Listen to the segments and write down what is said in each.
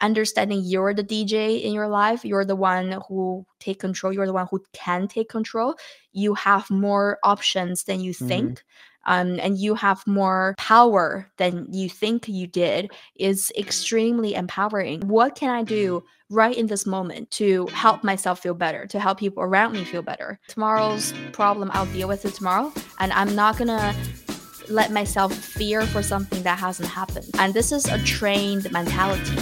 understanding you're the DJ in your life, you're the one who take control, you're the one who can take control. You have more options than you think. And you have more power than you think you did is extremely empowering. What can I do right in this moment to help myself feel better, to help people around me feel better? Tomorrow's problem, I'll deal with it tomorrow. And I'm not gonna let myself fear for something that hasn't happened. And this is a trained mentality.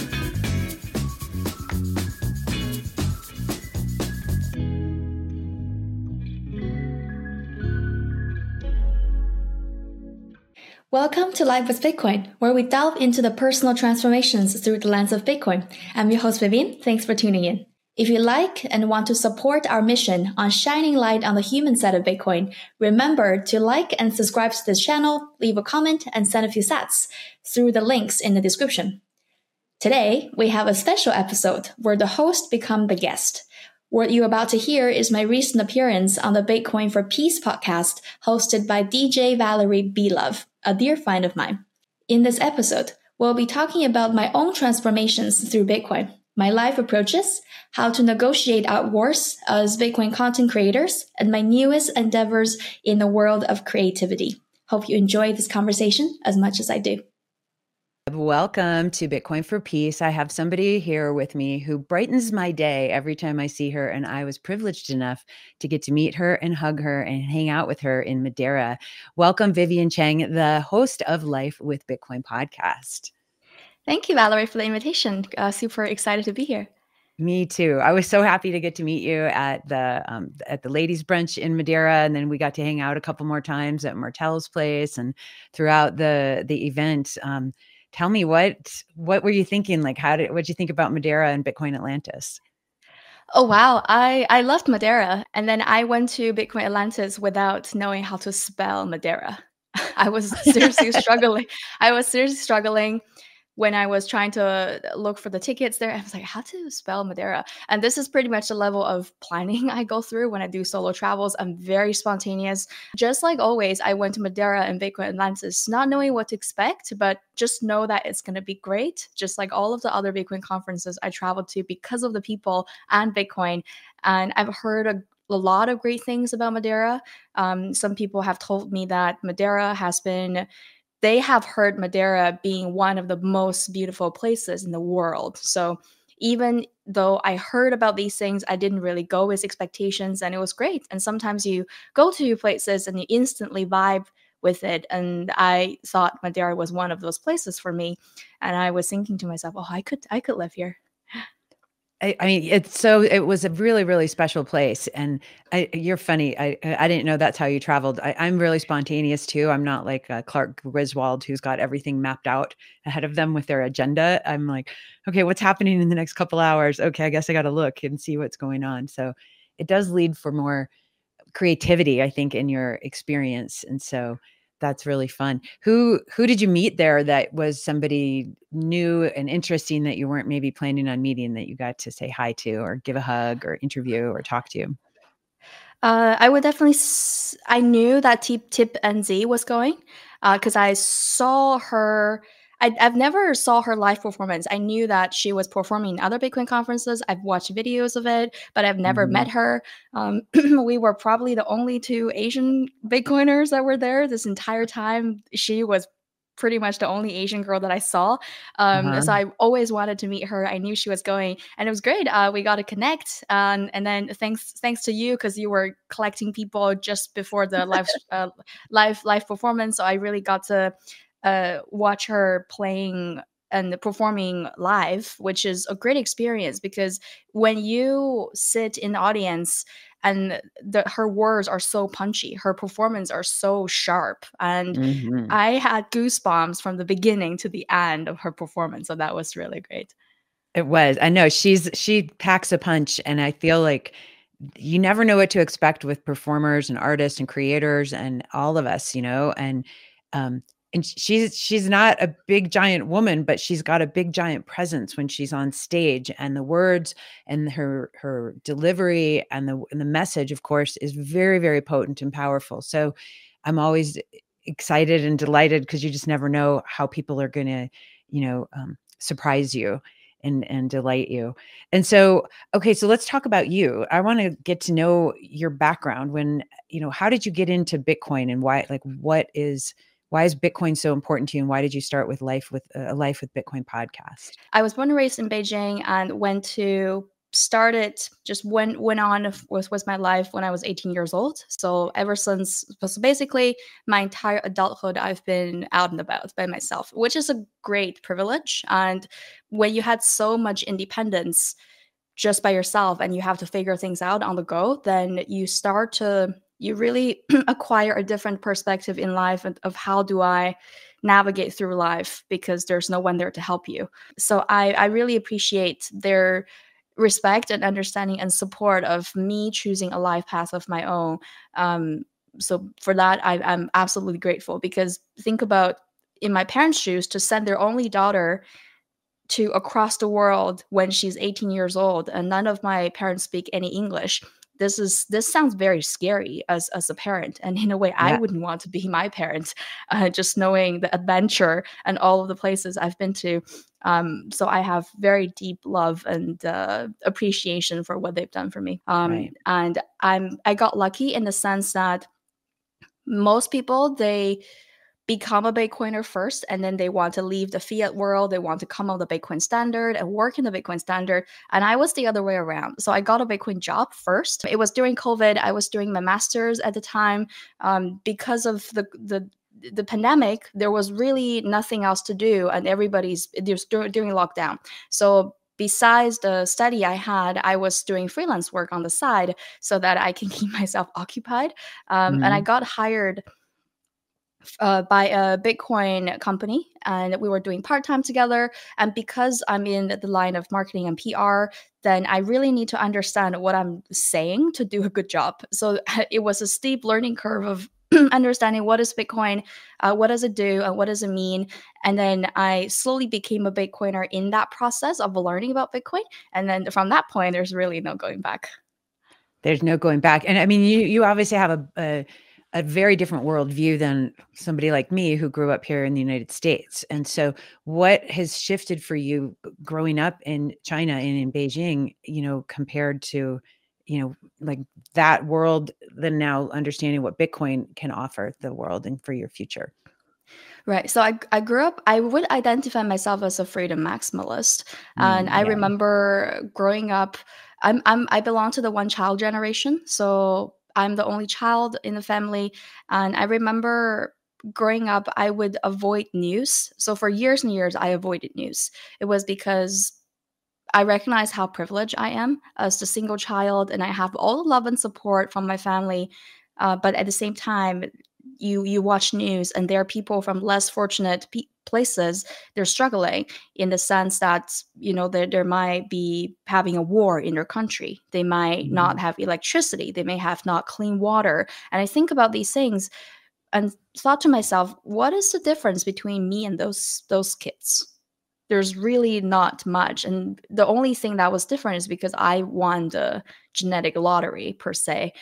Welcome to Life with Bitcoin, where we delve into the personal transformations through the lens of Bitcoin. I'm your host, Vivian. Thanks for tuning in. If you like and want to support our mission on shining light on the human side of Bitcoin, remember to like and subscribe to this channel, leave a comment, and send a few sats through the links in the description. Today, we have a special episode where the host becomes the guest. What you're about to hear is my recent appearance on the Bitcoin for Peace podcast hosted by DJ Valerie B-Love, a dear friend of mine. In this episode, we'll be talking about my own transformations through Bitcoin, my life approaches, how to negotiate out wars as Bitcoin content creators, and my newest endeavors in the world of creativity. Hope you enjoy this conversation as much as I do. Welcome to Bitcoin for Peace. I have somebody here with me who brightens my day every time I see her, and I was privileged enough to get to meet her and hug her and hang out with her in Madeira. Welcome, Vivian Cheng, the host of Life with Bitcoin podcast. Thank you, Valerie, for the invitation. Super excited to be here. Me too. I was so happy to get to meet you at the ladies' brunch in Madeira, and then we got to hang out a couple more times at Martel's place and throughout the event. Tell me, what were you thinking? Like, what'd you think about Madeira and Bitcoin Atlantis? Oh, wow. I loved Madeira. And then I went to Bitcoin Atlantis without knowing how to spell Madeira. I was seriously struggling when I was trying to look for the tickets there. I was like, how to spell Madeira? And this is pretty much the level of planning I go through when I do solo travels. I'm very spontaneous. Just like always, I went to Madeira and Bitcoin Atlantis not knowing what to expect, but just know that it's going to be great. Just like all of the other Bitcoin conferences I traveled to because of the people and Bitcoin. And I've heard a lot of great things about Madeira. Some people have told me that they have heard Madeira being one of the most beautiful places in the world. So even though I heard about these things, I didn't really go with expectations, and it was great. And sometimes you go to places and you instantly vibe with it. And I thought Madeira was one of those places for me. And I was thinking to myself, oh, I could live here. I mean, it was a really, really special place. And you're funny. I didn't know that's how you traveled. I'm really spontaneous too. I'm not like Clark Griswold, who's got everything mapped out ahead of them with their agenda. I'm like, okay, what's happening in the next couple hours? Okay, I guess I got to look and see what's going on. So it does lead for more creativity, I think, in your experience. And so that's really fun. Who did you meet there that was somebody new and interesting that you weren't maybe planning on meeting, that you got to say hi to or give a hug or interview or talk to? I would definitely. I knew that Tip NZ was going because I saw her. I've never saw her live performance. I knew that she was performing in other Bitcoin conferences. I've watched videos of it, but I've never met her. We were probably the only two Asian Bitcoiners that were there this entire time. She was pretty much the only Asian girl that I saw. So I always wanted to meet her. I knew she was going, and it was great. We got to connect. And then thanks to you, because you were collecting people just before the live performance. So I really got to watch her playing and performing live, which is a great experience, because when you sit in the audience and her words are so punchy, her performance are so sharp, and I had goosebumps from the beginning to the end of her performance. So that was really great. It was. I know she packs a punch, and I feel like you never know what to expect with performers and artists and creators and all of us, and she's not a big giant woman, but she's got a big giant presence when she's on stage, and the words and her delivery and the message, of course, is very, very potent and powerful. So I'm always excited and delighted, because you just never know how people are going to, surprise you. and delight you. And so, okay, so let's talk about you. I want to get to know your background. When, how did you get into Bitcoin, and why, like, why is Bitcoin so important to you? And why did you start with a Life with Bitcoin podcast? I was born and raised in Beijing and went on was my life when I was 18 years old. So basically my entire adulthood, I've been out and about by myself, which is a great privilege. And when you had so much independence just by yourself and you have to figure things out on the go, then you really acquire a different perspective in life of how do I navigate through life, because there's no one there to help you. So I really appreciate their respect and understanding and support of me choosing a life path of my own. So for that, I'm absolutely grateful, because think about in my parents' shoes, to send their only daughter to across the world when she's 18 years old, and none of my parents speak any English. This sounds very scary as a parent, and in a way I Yeah. wouldn't want to be my parent, just knowing the adventure and all of the places I've been to. So I have very deep love and appreciation for what they've done for me. Right. And I got lucky in the sense that most people, they become a Bitcoiner first, and then they want to leave the fiat world. They want to come on the Bitcoin standard and work in the Bitcoin standard. And I was the other way around. So I got a Bitcoin job first. It was during COVID. I was doing my master's at the time. Because of the pandemic, there was really nothing else to do, and everybody's just during lockdown. So besides the study I had, I was doing freelance work on the side so that I can keep myself occupied. And I Mhm. got hired by a Bitcoin company, and we were doing part time together. And because I'm in the line of marketing and PR, then I really need to understand what I'm saying to do a good job. So it was a steep learning curve of understanding what is Bitcoin, what does it do, and what does it mean. And then I slowly became a Bitcoiner in that process of learning about Bitcoin. And then from that point, there's really no going back. There's no going back. And I mean, you obviously have a very different worldview than somebody like me who grew up here in the United States. And so what has shifted for you growing up in China and in Beijing, compared to, like that world, then now understanding what Bitcoin can offer the world and for your future? Right. So I grew up, I would identify myself as a freedom maximalist. And I Yeah. remember growing up, I belong to the one child generation. So I'm the only child in the family. And I remember growing up, I would avoid news. So for years and years, I avoided news. It was because I recognize how privileged I am as the single child, and I have all the love and support from my family. But at the same time, you watch news, and there are people from less fortunate places. They're struggling in the sense that there might be having a war in their country. They might not Mhm. have electricity. They may have not clean water. And I think about these things and thought to myself, what is the difference between me and those kids? There's really not much. And the only thing that was different is because I won the genetic lottery per se.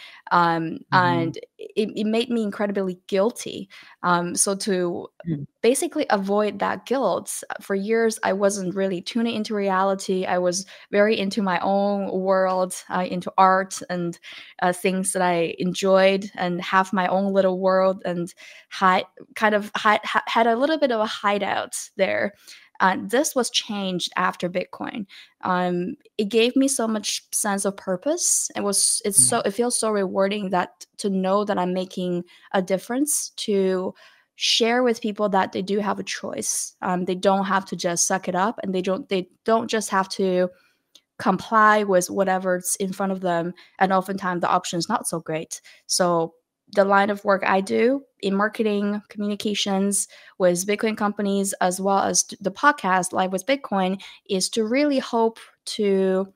Mhm. And it made me incredibly guilty. So to Mhm. basically avoid that guilt, for years, I wasn't really tuning into reality. I was very into my own world, into art and things that I enjoyed, and have my own little world, and had a little bit of a hideout there. This was changed after Bitcoin. It gave me so much sense of purpose. Yeah. It feels so rewarding that to know that I'm making a difference, to share with people that they do have a choice. They don't have to just suck it up, and they don't just have to comply with whatever's in front of them. And oftentimes the option is not so great. So the line of work I do in marketing communications with Bitcoin companies, as well as the podcast Live with Bitcoin, is to really hope to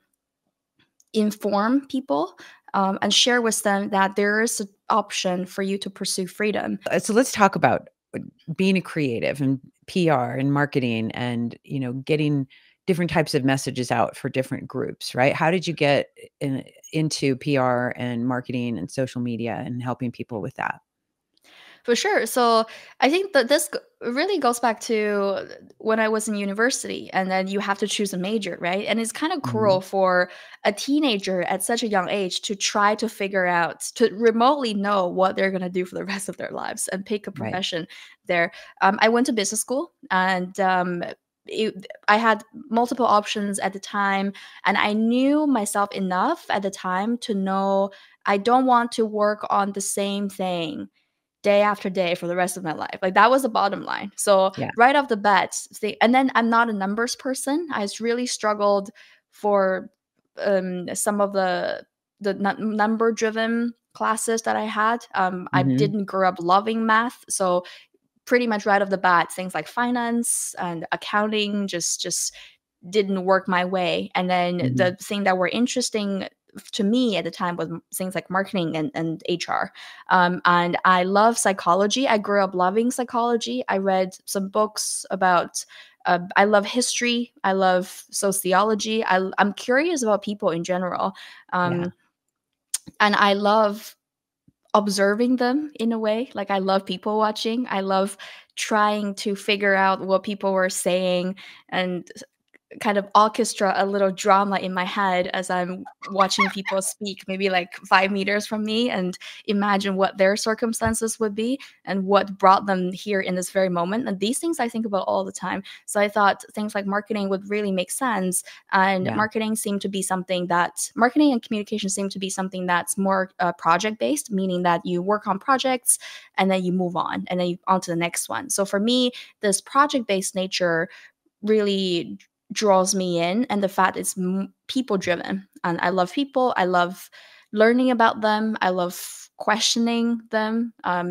inform people, and share with them that there is an option for you to pursue freedom. So let's talk about being a creative and PR and marketing and, getting different types of messages out for different groups, right? How did you get into PR and marketing and social media and helping people with that? For sure. So I think that really goes back to when I was in university, and then you have to choose a major, right? And it's kind of cruel Mhm. for a teenager at such a young age to try to figure out, to remotely know what they're going to do for the rest of their lives and pick a Right. profession there. I went to business school, and I had multiple options at the time, and I knew myself enough at the time to know I don't want to work on the same thing day after day for the rest of my life. Like, that was the bottom line. So Yeah. right off the bat, and then I'm not a numbers person. I really struggled for some of the number driven classes that I had. I Mhm. didn't grow up loving math, so pretty much right off the bat, things like finance and accounting just didn't work my way. And then Mhm. the thing that were interesting to me at the time was things like marketing and HR. And I love psychology. I grew up loving psychology. I read some books about. I love history. I love sociology. I'm curious about people in general, Yeah. um, and I love observing them in a way. Like, I love people watching. I love trying to figure out what people were saying and kind of orchestra a little drama in my head as I'm watching people speak, maybe like 5 meters from me, and imagine what their circumstances would be and what brought them here in this very moment. And these things I think about all the time. So I thought things like marketing would really make sense. And Yeah. marketing and communication seem to be something that's more project based, meaning that you work on projects and then you move on and then you on to the next one. So for me, this project based nature really draws me in, and the fact it's people driven, and I love people. I love learning about them. I love questioning them.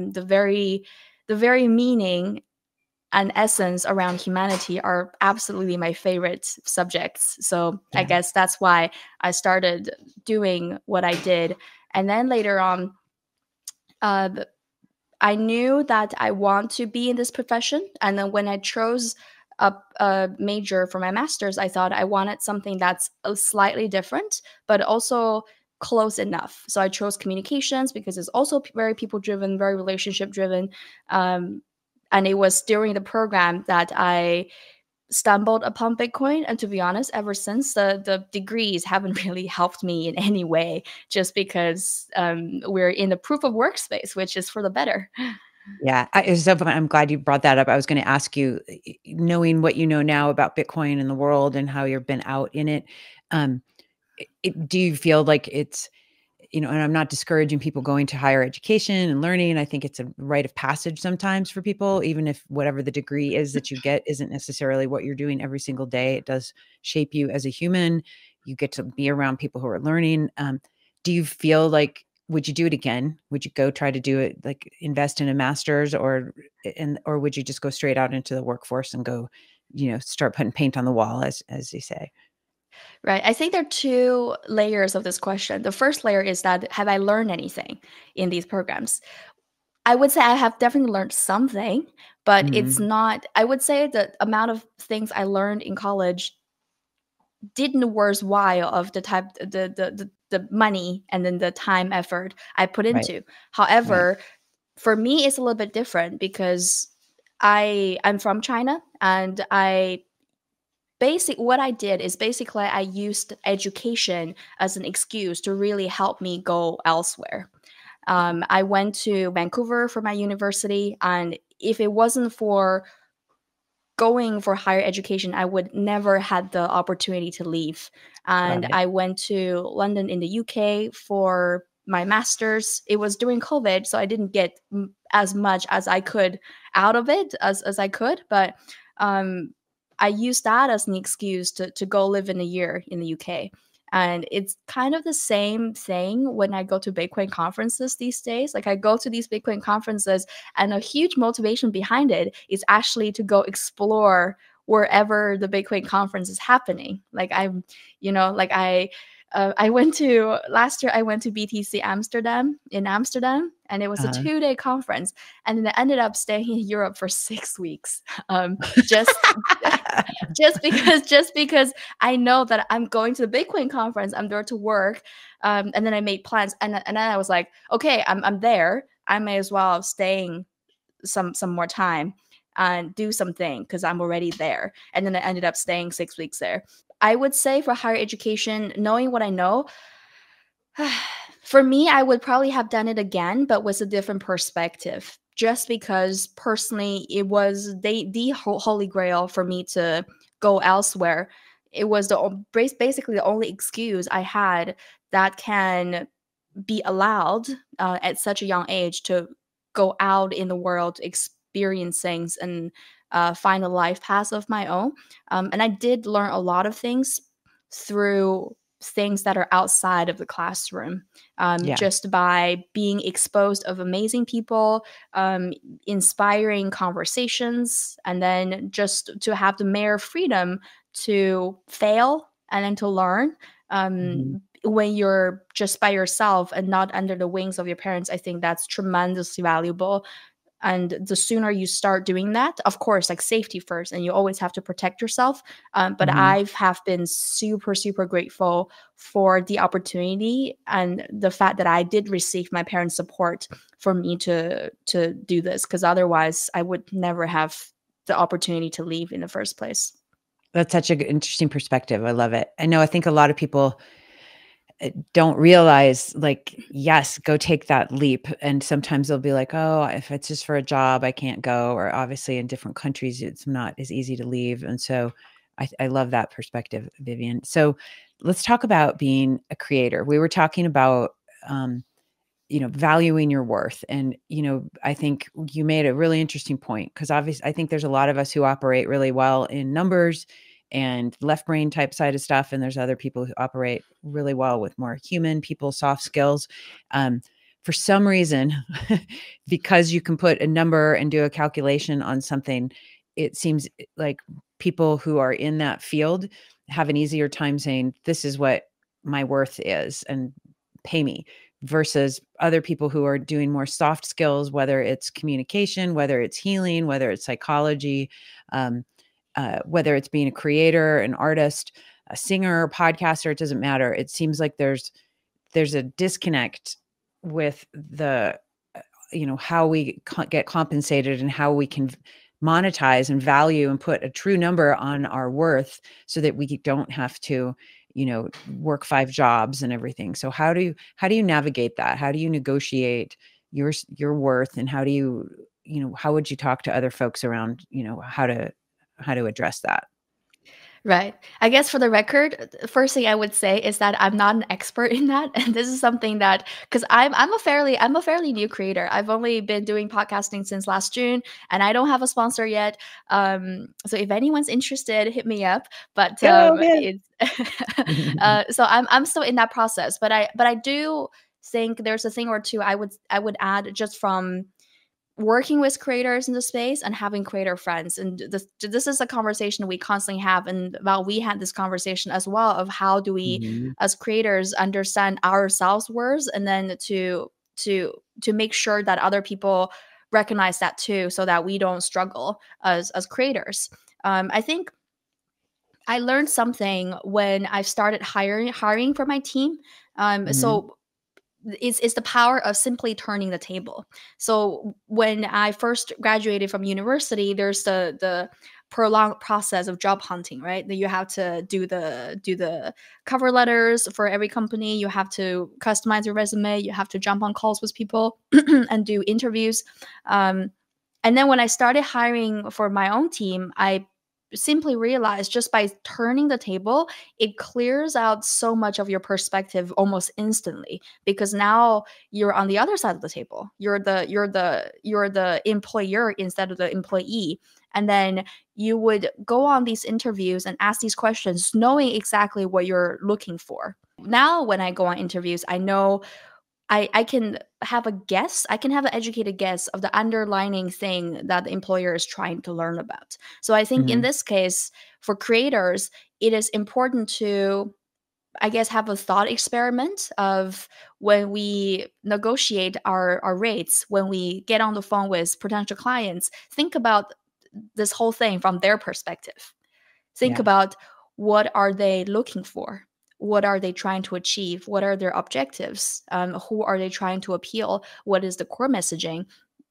The very meaning and essence around humanity are absolutely my favorite subjects. So I Yeah. guess that's why I started doing what I did. And then later on, uh, I knew that I want to be in this profession. And then when I chose a major for my master's, I thought I wanted something that's slightly different, but also close enough. So I chose communications because it's also very people driven, very relationship driven. Um, and it was during the program that I stumbled upon Bitcoin. And to be honest, ever since, the degrees haven't really helped me in any way, just because we're in the proof of work space, which is for the better. Yeah, it's so fun. I'm glad you brought that up. I was gonna ask you, knowing what you know now about Bitcoin and the world and how you've been out in it, um, do you feel like it's, and I'm not discouraging people going to higher education and learning. I think it's a rite of passage sometimes for people, even if whatever the degree is that you get isn't necessarily what you're doing every single day. It does shape you as a human. You get to be around people who are learning. Do you feel like, would you do it again? Would you go try to do it, like invest in a master's, or would you just go straight out into the workforce and go, start putting paint on the wall, as they say? Right. I think there are two layers of this question. The first layer is that, have I learned anything in these programs? I would say I have definitely learned something, but it's Mhm. not, I would say the amount of things I learned in college didn't worthwhile of the type the money and then the time effort I put Right. into. Right. However, for me it's a little bit different because I'm from China, and what I did is basically I used education as an excuse to really help me go elsewhere. I went to Vancouver for my university, and if it wasn't for going for higher education, I would never had the opportunity to leave. Got And it. I went to London in the UK for my master's. It was during COVID, so I didn't get as much as I could out of it as I could, but um, I used that as an excuse to go live in a year in the UK. And it's kind of the same thing when I go to Bitcoin conferences these days. Like, I go to these Bitcoin conferences, and a huge motivation behind it is actually to go explore wherever the Bitcoin conference is happening. Like, I went to last year. I went to BTC Amsterdam in Amsterdam, and it was a Uh-huh. 2-day conference. And then I ended up staying in Europe for 6 weeks, just just because I know that I'm going to the Bitcoin conference. I'm there to work, and then I made plans, and then I was like, okay, I'm there. I may as well staying some more time and do something because I'm already there. And then I ended up staying 6 weeks there. I would say for higher education, knowing what I know, for me, I would probably have done it again, but with a different perspective. Just because personally, it was the holy grail for me to go elsewhere. It was basically the only excuse I had that can be allowed at such a young age to go out in the world, experience things, and find a life path of my own. And I did learn a lot of things through things that are outside of the classroom, Yeah. just by being exposed of amazing people, inspiring conversations, and then just to have the mere freedom to fail and then to learn. Mhm. When you're just by yourself and not under the wings of your parents, I think that's tremendously valuable. And the sooner you start doing that, of course, like safety first, and you always have to protect yourself. But Mhm. I have been super, super grateful for the opportunity and the fact that I did receive my parents' support for me to do this, because otherwise I would never have the opportunity to leave in the first place. That's such a interesting perspective. I love it. I think a lot of people don't realize, like, yes, go take that leap. And sometimes they'll be like, oh, if it's just for a job, I can't go. Or obviously in different countries, it's not as easy to leave. And so I love that perspective, Vivian. So let's talk about being a creator. We were talking about, um, valuing your worth. And, I think you made a really interesting point, because obviously I think there's a lot of us who operate really well in numbers and left brain type side of stuff. And there's other people who operate really well with more human people, soft skills. Um, for some reason, because you can put a number and do a calculation on something, it seems like people who are in that field have an easier time saying, this is what my worth is and pay me, versus other people who are doing more soft skills, whether it's communication, whether it's healing, whether it's psychology, um, whether it's being a creator, an artist, a singer, podcaster, it doesn't matter. It seems like there's a disconnect with the, how we get compensated and how we can monetize and value and put a true number on our worth, so that we don't have to, work 5 jobs and everything. So how do you navigate that? How do you negotiate your worth, and how do how would you talk to other folks around, how to address that? Right. I guess for the record, the first thing I would say is that I'm not an expert in that, and this is something that, because I'm a fairly new creator. I've only been doing podcasting since last June, and I don't have a sponsor yet. So if anyone's interested, hit me up. But Oh, man. it's so I'm still in that process. But I do think there's a thing or two I would add just from working with creators in the space and having creator friends. And this is a conversation we constantly have, and well, we had this conversation as well of how do we Mhm. as creators understand our self-worth, and then to make sure that other people recognize that too, so that we don't struggle as creators. I think I learned something when I started hiring for my team. Mhm. So it's the power of simply turning the table. So when I first graduated from university, there's the prolonged process of job hunting, right? That you have to do the cover letters for every company. You have to customize your resume. You have to jump on calls with people and do interviews. Um, and then when I started hiring for my own team, I simply realized just by turning the table, it clears out so much of your perspective almost instantly, because now you're on the other side of the table. You're the employer instead of the employee. And then you would go on these interviews and ask these questions knowing exactly what you're looking for. Now when I go on interviews, I know I can have a guess, I can have an educated guess of the underlining thing that the employer is trying to learn about. So I think in Mhm. this case, for creators, it is important to, I guess, have a thought experiment of when we negotiate our rates, when we get on the phone with potential clients, think about this whole thing from their perspective. Think Yeah. about what are they looking for? What are they trying to achieve? What are their objectives? Who are they trying to appeal? What is the core messaging?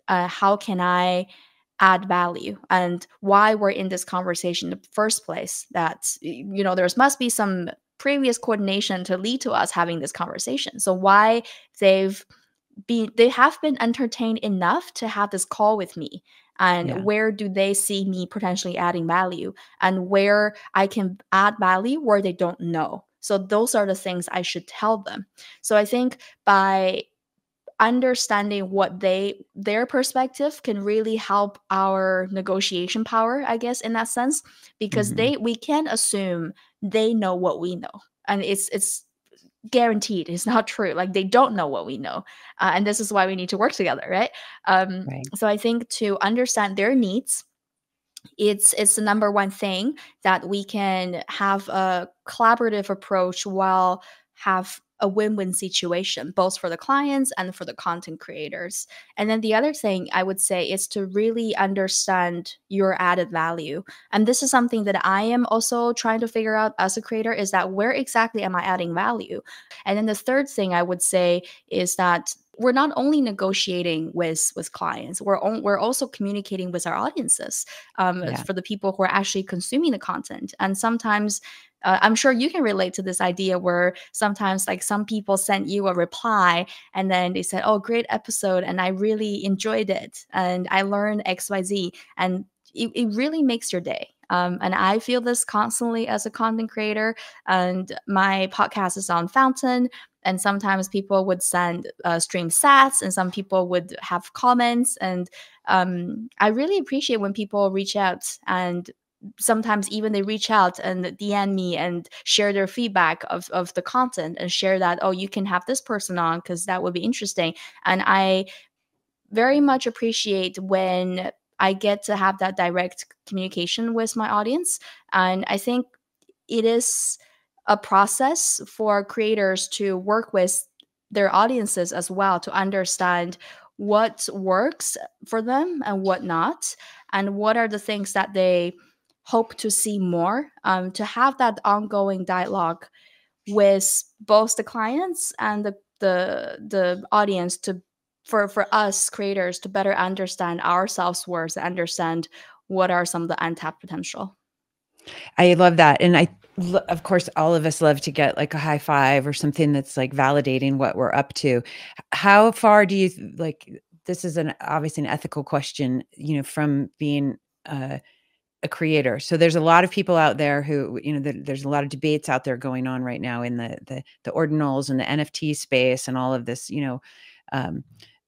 how can I add value, and why we're in this conversation in the first place. That, there must be some previous coordination to lead to us having this conversation. So why they've they have been entertained enough to have this call with me, and Yeah. where do they see me potentially adding value, and where I can add value where they don't know. So those are the things I should tell them. So I think by understanding what their perspective can really help our negotiation power, I guess, in that sense, because Mhm. we can assume they know what we know, and it's guaranteed it's not true. Like, they don't know what we know, and this is why we need to work together, right? Right. So I think to understand their needs, it's the number one thing that we can have a collaborative approach while have a win-win situation, both for the clients and for the content creators. And then the other thing I would say is to really understand your added value. And this is something that I am also trying to figure out as a creator, is that where exactly am I adding value? And then the third thing I would say is that we're not only negotiating with clients, we're also communicating with our audiences, Yeah. for the people who are actually consuming the content. And sometimes, I'm sure you can relate to this idea where sometimes, like, some people send you a reply and then they said, "Oh, great episode, and I really enjoyed it, and I learned XYZ," and it really makes your day. And I feel this constantly as a content creator. And my podcast is on Fountain, and sometimes people would send stream sats, and some people would have comments. And I really appreciate when people reach out, and sometimes even they reach out and DM me and share their feedback of the content, and share that, "Oh, you can have this person on because that would be interesting." And I very much appreciate when I get to have that direct communication with my audience. And I think it is a process for creators to work with their audiences as well, to understand what works for them and what not, and what are the things that they hope to see more, to have that ongoing dialogue with both the clients and the audience, to for us creators to better understand our self-worth, understand what are some of the untapped potential. I love that. And of course, all of us love to get like a high five or something that's like validating what we're up to. How far do you like, this is obviously an ethical question, from being a creator. So there's a lot of people out there who, there's a lot of debates out there going on right now in the ordinals and the NFT space and all of this, um,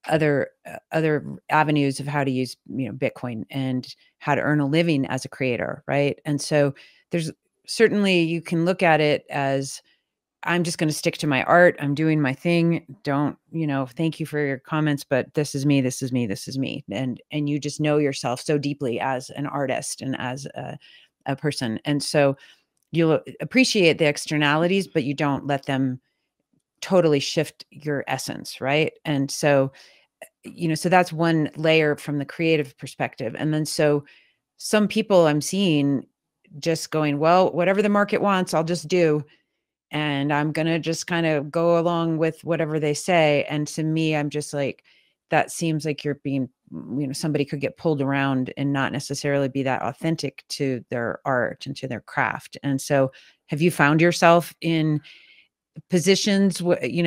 other avenues of how to use, Bitcoin and how to earn a living as a creator, right? And so there's certainly, you can look at it as, I'm just going to stick to my art. I'm doing my thing. Don't, thank you for your comments, but this is me, this is me, this is me. And you just know yourself so deeply as an artist and as a person. And so you'll appreciate the externalities, but you don't let them totally shift your essence. Right. And so, so that's one layer from the creative perspective. And then so some people I'm seeing just going, well, whatever the market wants, I'll just do. And I'm going to just kind of go along with whatever they say. And to me, I'm just like, that seems like you're being, somebody could get pulled around and not necessarily be that authentic to their art and to their craft. And so have you found yourself in positions,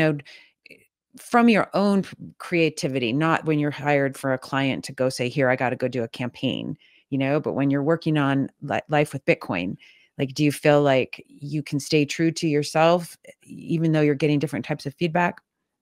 from your own creativity, not when you're hired for a client to go say, here, I got to go do a campaign, but when you're working on life with Bitcoin, like, do you feel like you can stay true to yourself, even though you're getting different types of feedback?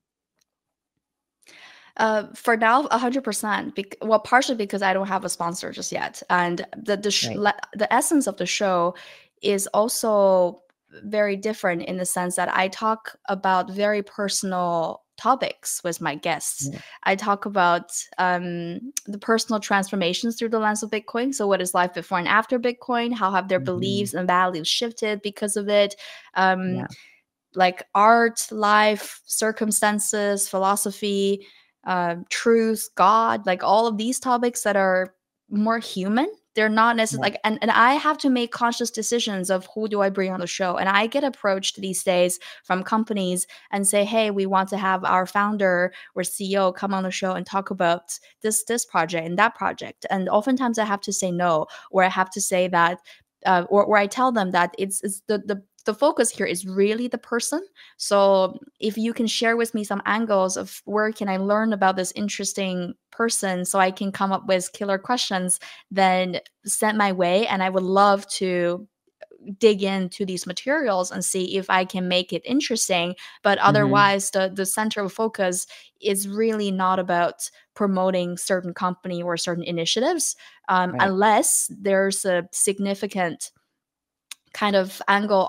For now, 100%. Well, partially because I don't have a sponsor just yet, and Right. the essence of the show is also very different in the sense that I talk about very personal topics with my guests. Yeah. I talk about the personal transformations through the lens of Bitcoin. So, what is life before and after Bitcoin? How have their Mhm. beliefs and values shifted because of it? Um, Yeah. like art, life, circumstances, philosophy, truth, God, like all of these topics that are more human They're not necessarily Right. like, and I have to make conscious decisions of who do I bring on the show. And I get approached these days from companies and say, hey, we want to have our founder or CEO come on the show and talk about this project and that project. And oftentimes I have to say no, or I have to say that, or I tell them that it's the focus here is really the person. So if you can share with me some angles of where can I learn about this interesting person so I can come up with killer questions, then send my way. And I would love to dig into these materials and see if I can make it interesting. But Mhm. otherwise, the center of focus is really not about promoting certain company or certain initiatives, Right. unless there's a significant kind of angle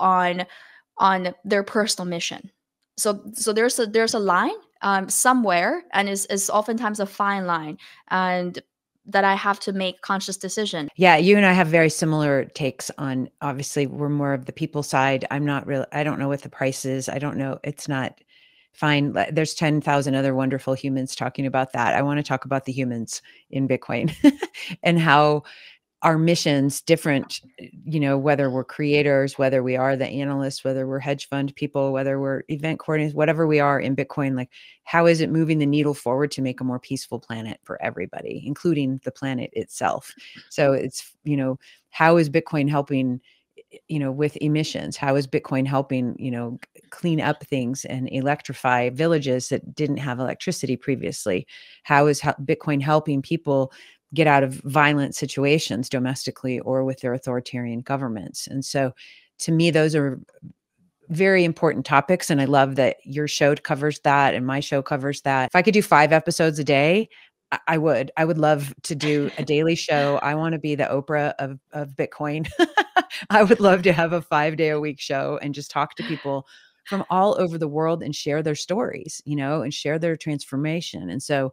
on their personal mission. So there's a line somewhere, and is oftentimes a fine line, and that I have to make conscious decision. Yeah, you and I have very similar takes on, obviously, we're more of the people side. I'm not really, I don't know what the price is. I don't know. It's not fine. There's 10,000 other wonderful humans talking about that. I want to talk about the humans in Bitcoin and how our missions different, whether we're creators, whether we are the analysts, whether we're hedge fund people, whether we're event coordinators, whatever we are in Bitcoin, like how is it moving the needle forward to make a more peaceful planet for everybody, including the planet itself? So it's, how is Bitcoin helping, with emissions? How is Bitcoin helping, clean up things and electrify villages that didn't have electricity previously? How is Bitcoin helping people get out of violent situations domestically or with their authoritarian governments? And so to me, those are very important topics. And I love that your show covers that and my show covers that. If I could do 5 episodes a day, I would. I would love to do a daily show. I want to be the Oprah of Bitcoin. I would love to have a 5-day-a-week show and just talk to people from all over the world and share their stories, and share their transformation. And so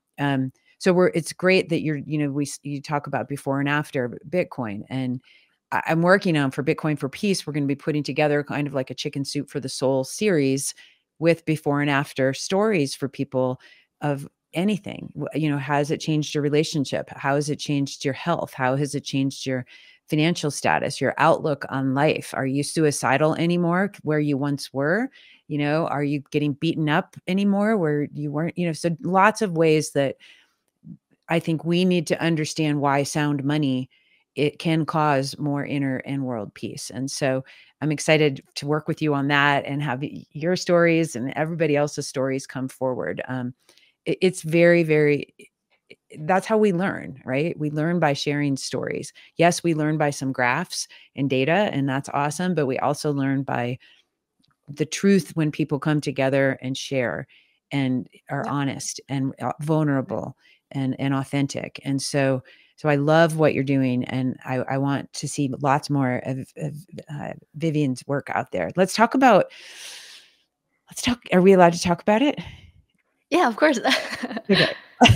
it's great that you talk about before and after Bitcoin. And I'm working on, for Bitcoin for Peace, we're going to be putting together kind of like a chicken soup for the soul series with before and after stories for people of anything. How has it changed your relationship? How has it changed your health? How has it changed your financial status, your outlook on life? Are you suicidal anymore where you once were? Are you getting beaten up anymore where you weren't? So lots of ways that I think we need to understand why sound money, it can cause more inner and world peace. And so I'm excited to work with you on that and have your stories and everybody else's stories come forward. It's very, very, that's how we learn, right? We learn by sharing stories. Yes, we learn by some graphs and data, and that's awesome. But we also learn by the truth when people come together and share and are Yeah. honest and vulnerable and authentic. And so I love what you're doing, and I want to see lots more of Vivian's work out there. Let's talk. Are we allowed to talk about it? Yeah, of course. Okay.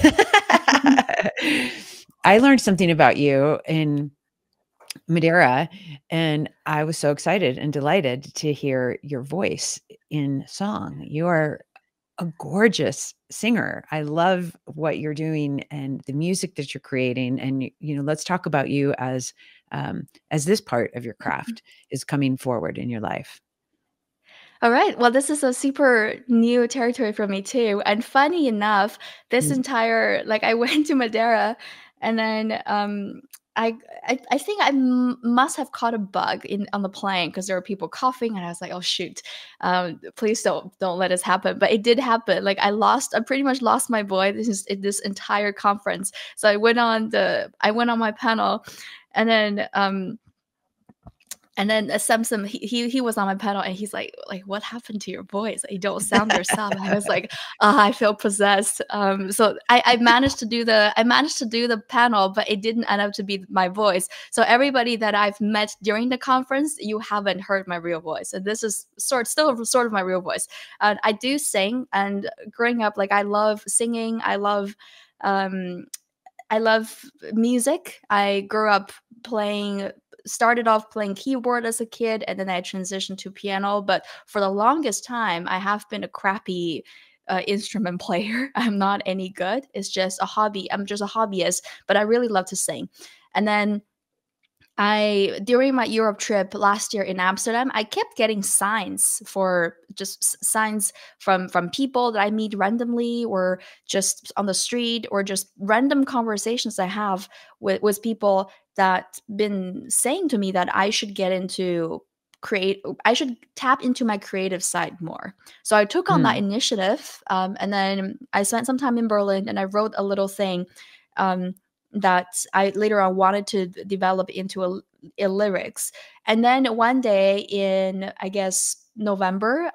I learned something about you in Madeira, and I was so excited and delighted to hear your voice in song. You are a gorgeous singer. I love what you're doing and the music that you're creating. And let's talk about you as this part of your craft is coming forward in your life. All right. Well, this is a super new territory for me too. And funny enough, this Mm. entire like I went to Madeira, and then I think I must have caught a bug in on the plane because there were people coughing, and I was like, oh shoot, please don't let this happen. But it did happen. Like I pretty much lost my voice this entire conference. So I went on my panel, and then Samson, he was on my panel, and he's like, what happened to your voice? You don't sound yourself. I was like, I feel possessed. So I managed to do the panel, but it didn't end up to be my voice. So everybody that I've met during the conference, you haven't heard my real voice, and this is still sort of my real voice. And I do sing, and growing up, like I love singing. I love music. I grew up started off playing keyboard as a kid, and then I transitioned to piano. But for the longest time, I have been a crappy instrument player. I'm not any good. It's just a hobby. I'm just a hobbyist, but I really love to sing. And then I during my Europe trip last year in Amsterdam, I kept getting signs for just signs from people that I meet randomly or just on the street or just random conversations I have with people that been saying to me that I should get into create I should tap into my creative side more. So I took on that Hmm. initiative, and then I spent some time in Berlin and I wrote a little thing, um, that I later on wanted to develop into a lyrics. And then one day in, I guess, November,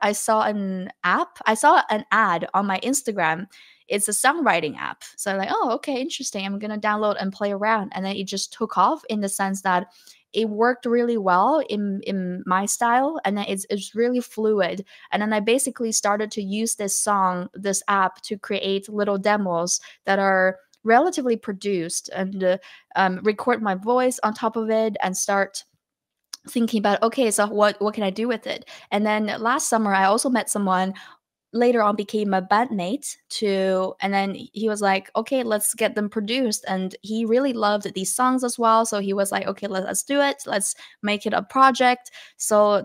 I saw an ad on my Instagram. It's a songwriting app. So I'm like, oh, okay, interesting. I'm gonna download and play around. And then it just took off in the sense that it worked really well in my style, and then it's really fluid. And then I basically started to use this app to create little demos that are relatively produced, and record my voice on top of it and start thinking about, okay, so what can I do with it. And then last summer I also met someone, later on became a bandmate to, and then he was like, okay, let's get them produced, and he really loved these songs as well, so he was like, okay, let's do it, let's make it a project. So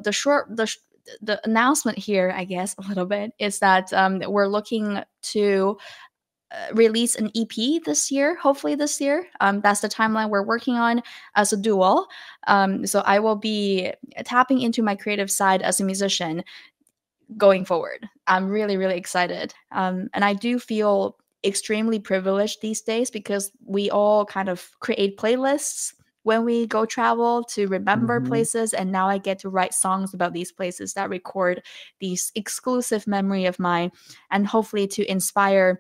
the announcement here, I guess, a little bit, is that we're looking to release an EP this year, hopefully this year. That's the timeline we're working on as a duo. So I will be tapping into my creative side as a musician going forward. I'm really, really excited. And I do feel extremely privileged these days because we all kind of create playlists when we go travel to remember Hmm. places. And now I get to write songs about these places that record these exclusive memory of mine, and hopefully to inspire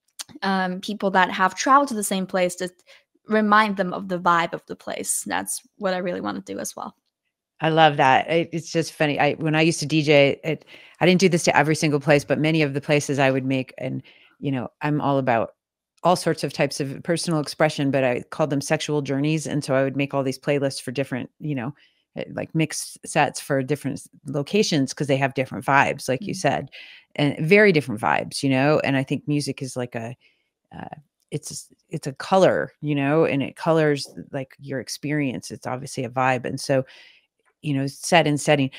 people that have traveled to the same place to remind them of the vibe of the place. That's what I really want to do as well. I love that. It's just funny. When I used to DJ, I didn't do this to every single place, but many of the places I would make, and I'm all about all sorts of types of personal expression, but I called them sexual journeys, and so I would make all these playlists for different, like mixed sets for different locations because they have different vibes, like you Mm. said, and very different vibes, And I think music is like uh, it's a color, and it colors like your experience. It's obviously a vibe, and so set and setting.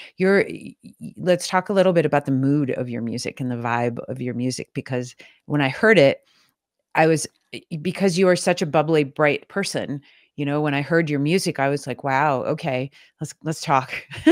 Let's talk a little bit about the mood of your music and the vibe of your music, because when I heard it, I was because you are such a bubbly, bright person. When I heard your music, I was like, "Wow, okay, let's talk."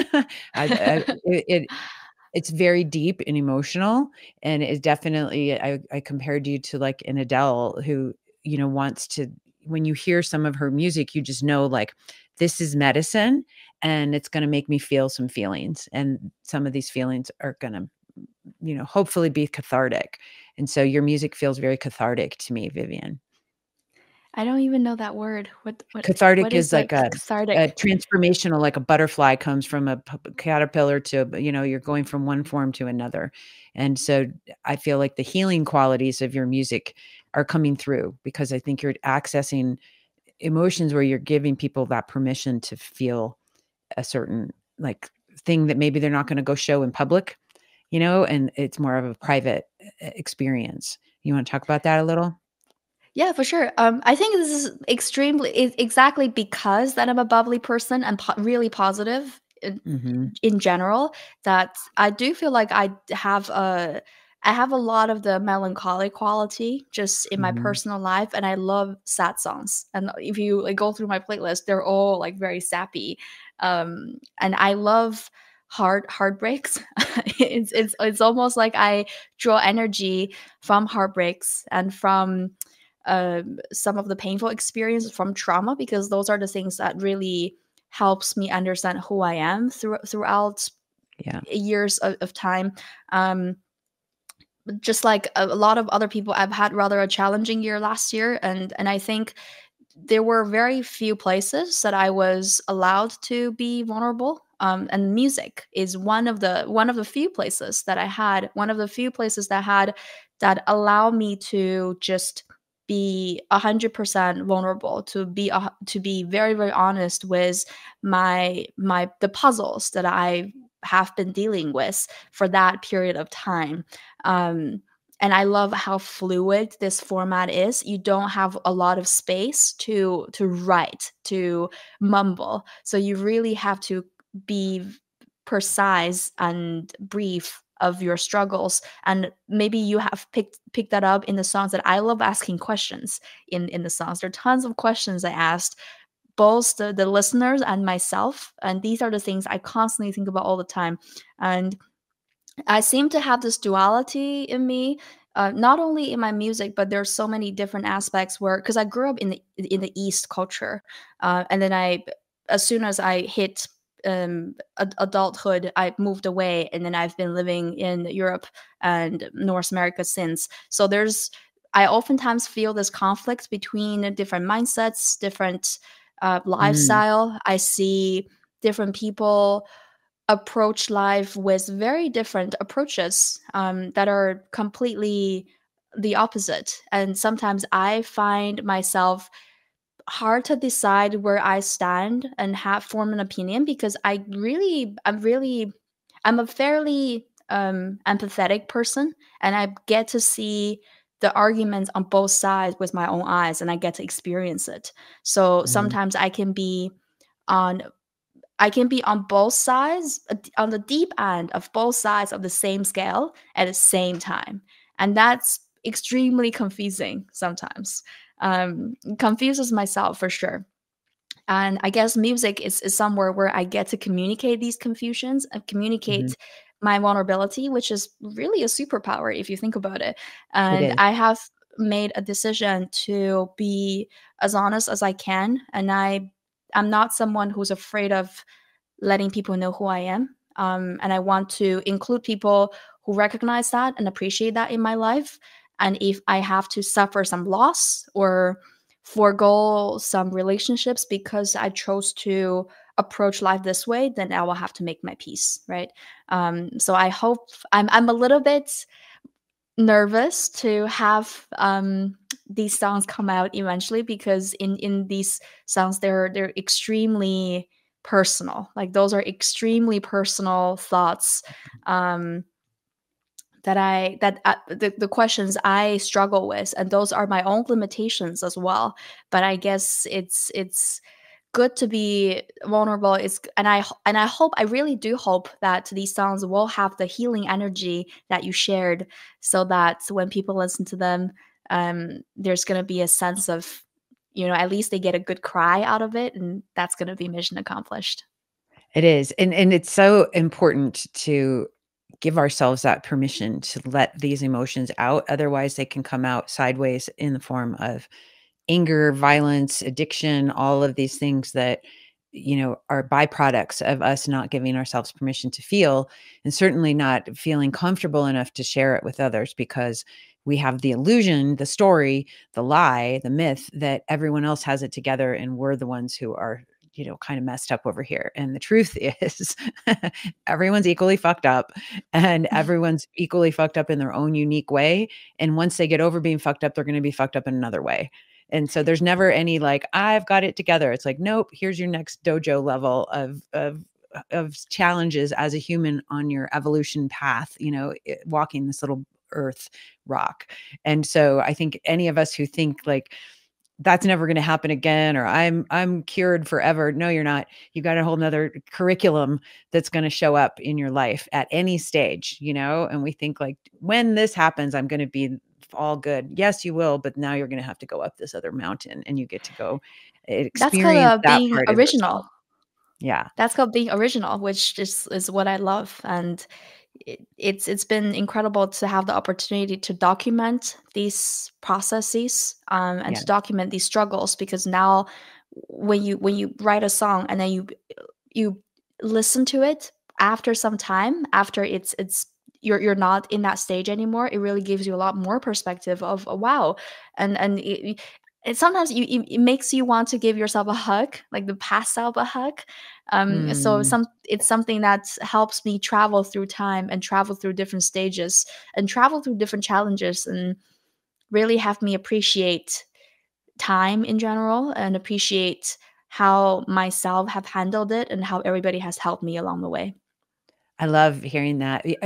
It's very deep and emotional, and it definitely I compared you to like an Adele who wants to. When you hear some of her music, you just know like this is medicine, and it's going to make me feel some feelings, and some of these feelings are going to hopefully be cathartic. And so your music feels very cathartic to me, Vivian. I don't even know that word. What Cathartic is is the like a cathartic? transformational, like a butterfly comes from a caterpillar to, you're going from one form to another. And so I feel like the healing qualities of your music are coming through because I think you're accessing emotions where you're giving people that permission to feel a certain like thing that maybe they're not going to go show in public, and it's more of a private experience. You want to talk about that a little? Yeah, for sure. I think this is exactly because that I'm a bubbly person and really positive Hmm. in general, that I do feel like I have a lot of the melancholy quality just in my Hmm. personal life, and I love sad songs. And if you like go through my playlist, they're all like very sappy, and I love heartbreaks. It's almost like I draw energy from heartbreaks and from some of the painful experiences from trauma, because those are the things that really helps me understand who I am throughout Yeah. years of time. Um, just like a lot of other people, I've had rather a challenging year last year, and I think there were very few places that I was allowed to be vulnerable. And music is one of the few places that I had one of the few places that allow me to just be 100% vulnerable, to be very, very honest with the puzzles that I have been dealing with for that period of time. um, And I love how fluid this format is. You don't have a lot of space to write, to mumble. So you really have to be precise and brief of your struggles. And maybe you have picked that up in the songs, that I love asking questions in the songs. There are tons of questions I asked both the listeners and myself, and these are the things I constantly think about all the time. And I seem to have this duality in me, not only in my music, but there's so many different aspects where, because I grew up in the East culture, and then as soon as I hit adulthood, I moved away, and then I've been living in Europe and North America since. So I oftentimes feel this conflict between different mindsets, different Mm, lifestyle. I see different people approach life with very different approaches, that are completely the opposite. And sometimes I find myself hard to decide where I stand and have form an opinion, because I'm a fairly empathetic person, and I get to see the arguments on both sides with my own eyes, and I get to experience it. So mm. sometimes on I can be on both sides, on the deep end of both sides of the same scale at the same time. And that's extremely confusing sometimes. Confuses myself for sure. And I guess music is somewhere where I get to communicate these confusions and Mhm. communicate my vulnerability, which is really a superpower if you think about it. It And is. I have made a decision to be as honest as I can. And I'm not someone who's afraid of letting people know who I am. And I want to include people who recognize that and appreciate that in my life. And if I have to suffer some loss or forego some relationships because I chose to approach life this way, then I will have to make my peace, right? So I hope I'm a little bit nervous to have these songs come out eventually, because in these songs they're extremely personal. Like those are extremely personal thoughts, um, the questions I struggle with, and those are my own limitations as well. But I guess it's good to be vulnerable. And I hope, I really do hope that these songs will have the healing energy that you shared, so that when people listen to them, there's going to be a sense of, at least they get a good cry out of it, and that's going to be mission accomplished. It is, and it's so important to give ourselves that permission to let these emotions out, otherwise they can come out sideways in the form of anger, violence, addiction, all of these things that, are byproducts of us not giving ourselves permission to feel, and certainly not feeling comfortable enough to share it with others, because we have the illusion, the story, the lie, the myth that everyone else has it together and we're the ones who are, kind of messed up over here. And the truth is everyone's equally fucked up, and everyone's equally fucked up in their own unique way. And once they get over being fucked up, they're going to be fucked up in another way. And so there's never any like, I've got it together. It's like, nope, here's your next dojo level of challenges as a human on your evolution path, walking this little earth rock. And so I think any of us who think like that's never going to happen again, or I'm cured forever. No, you're not. You got a whole nother curriculum that's going to show up in your life at any stage, and we think like, when this happens, I'm going to be all good. Yes, you will, but now you're going to have to go up this other mountain, and you get to go That's called experience that being part of yourself. original. Yeah. That's called being original, which is what I love. And it's been incredible to have the opportunity to document these processes, and Yeah. to document these struggles, because now when you write a song and then you listen to it after some time, after it's you're not in that stage anymore, it really gives you a lot more perspective of, oh, wow. And it sometimes it makes you want to give yourself a hug, like the past self a hug. So Mm. it's something that helps me travel through time and travel through different stages and travel through different challenges, and really have me appreciate time in general, and appreciate how myself have handled it and how everybody has helped me along the way. I love hearing that.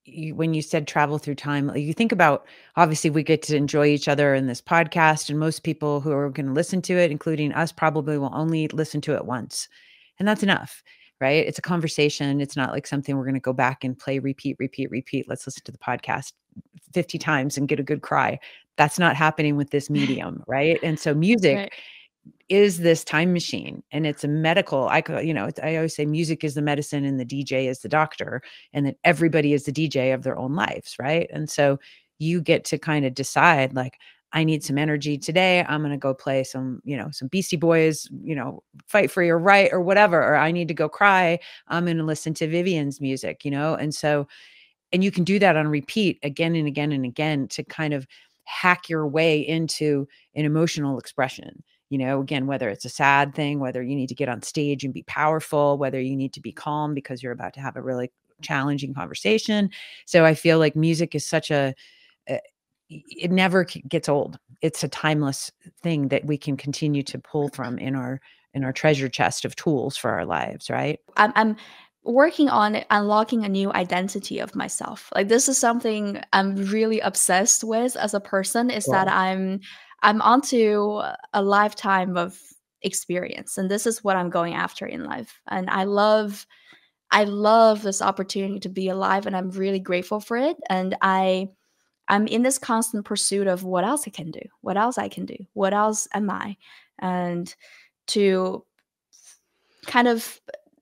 when you said travel through time, like, you think about, obviously we get to enjoy each other in this podcast, and most people who are going to listen to it, including us, probably will only listen to it once. And that's enough, right? It's a conversation. It's not like something we're going to go back and play, repeat, repeat, repeat. Let's listen to the podcast 50 times and get a good cry. That's not happening with this medium, right? And so music Right. is this time machine, and it's a medical, I always say music is the medicine and the DJ is the doctor, and that everybody is the DJ of their own lives, right? And so you get to kind of decide, like, I need some energy today. I'm going to go play some Beastie Boys, Fight for Your Right or whatever, or I need to go cry. I'm going to listen to Vivian's music, and so, and you can do that on repeat again and again and again to kind of hack your way into an emotional expression. Again, whether it's a sad thing, whether you need to get on stage and be powerful, whether you need to be calm because you're about to have a really challenging conversation. So I feel like music is such it never gets old. It's a timeless thing that we can continue to pull from in our treasure chest of tools for our lives, right? I'm working on unlocking a new identity of myself. Like, this is something I'm really obsessed with as a person, is that Cool. I'm onto a lifetime of experience, and this is what I'm going after in life. And I love this opportunity to be alive, and I'm really grateful for it. And I'm in this constant pursuit of what else I can do, what else I can do, what else am I, and to kind of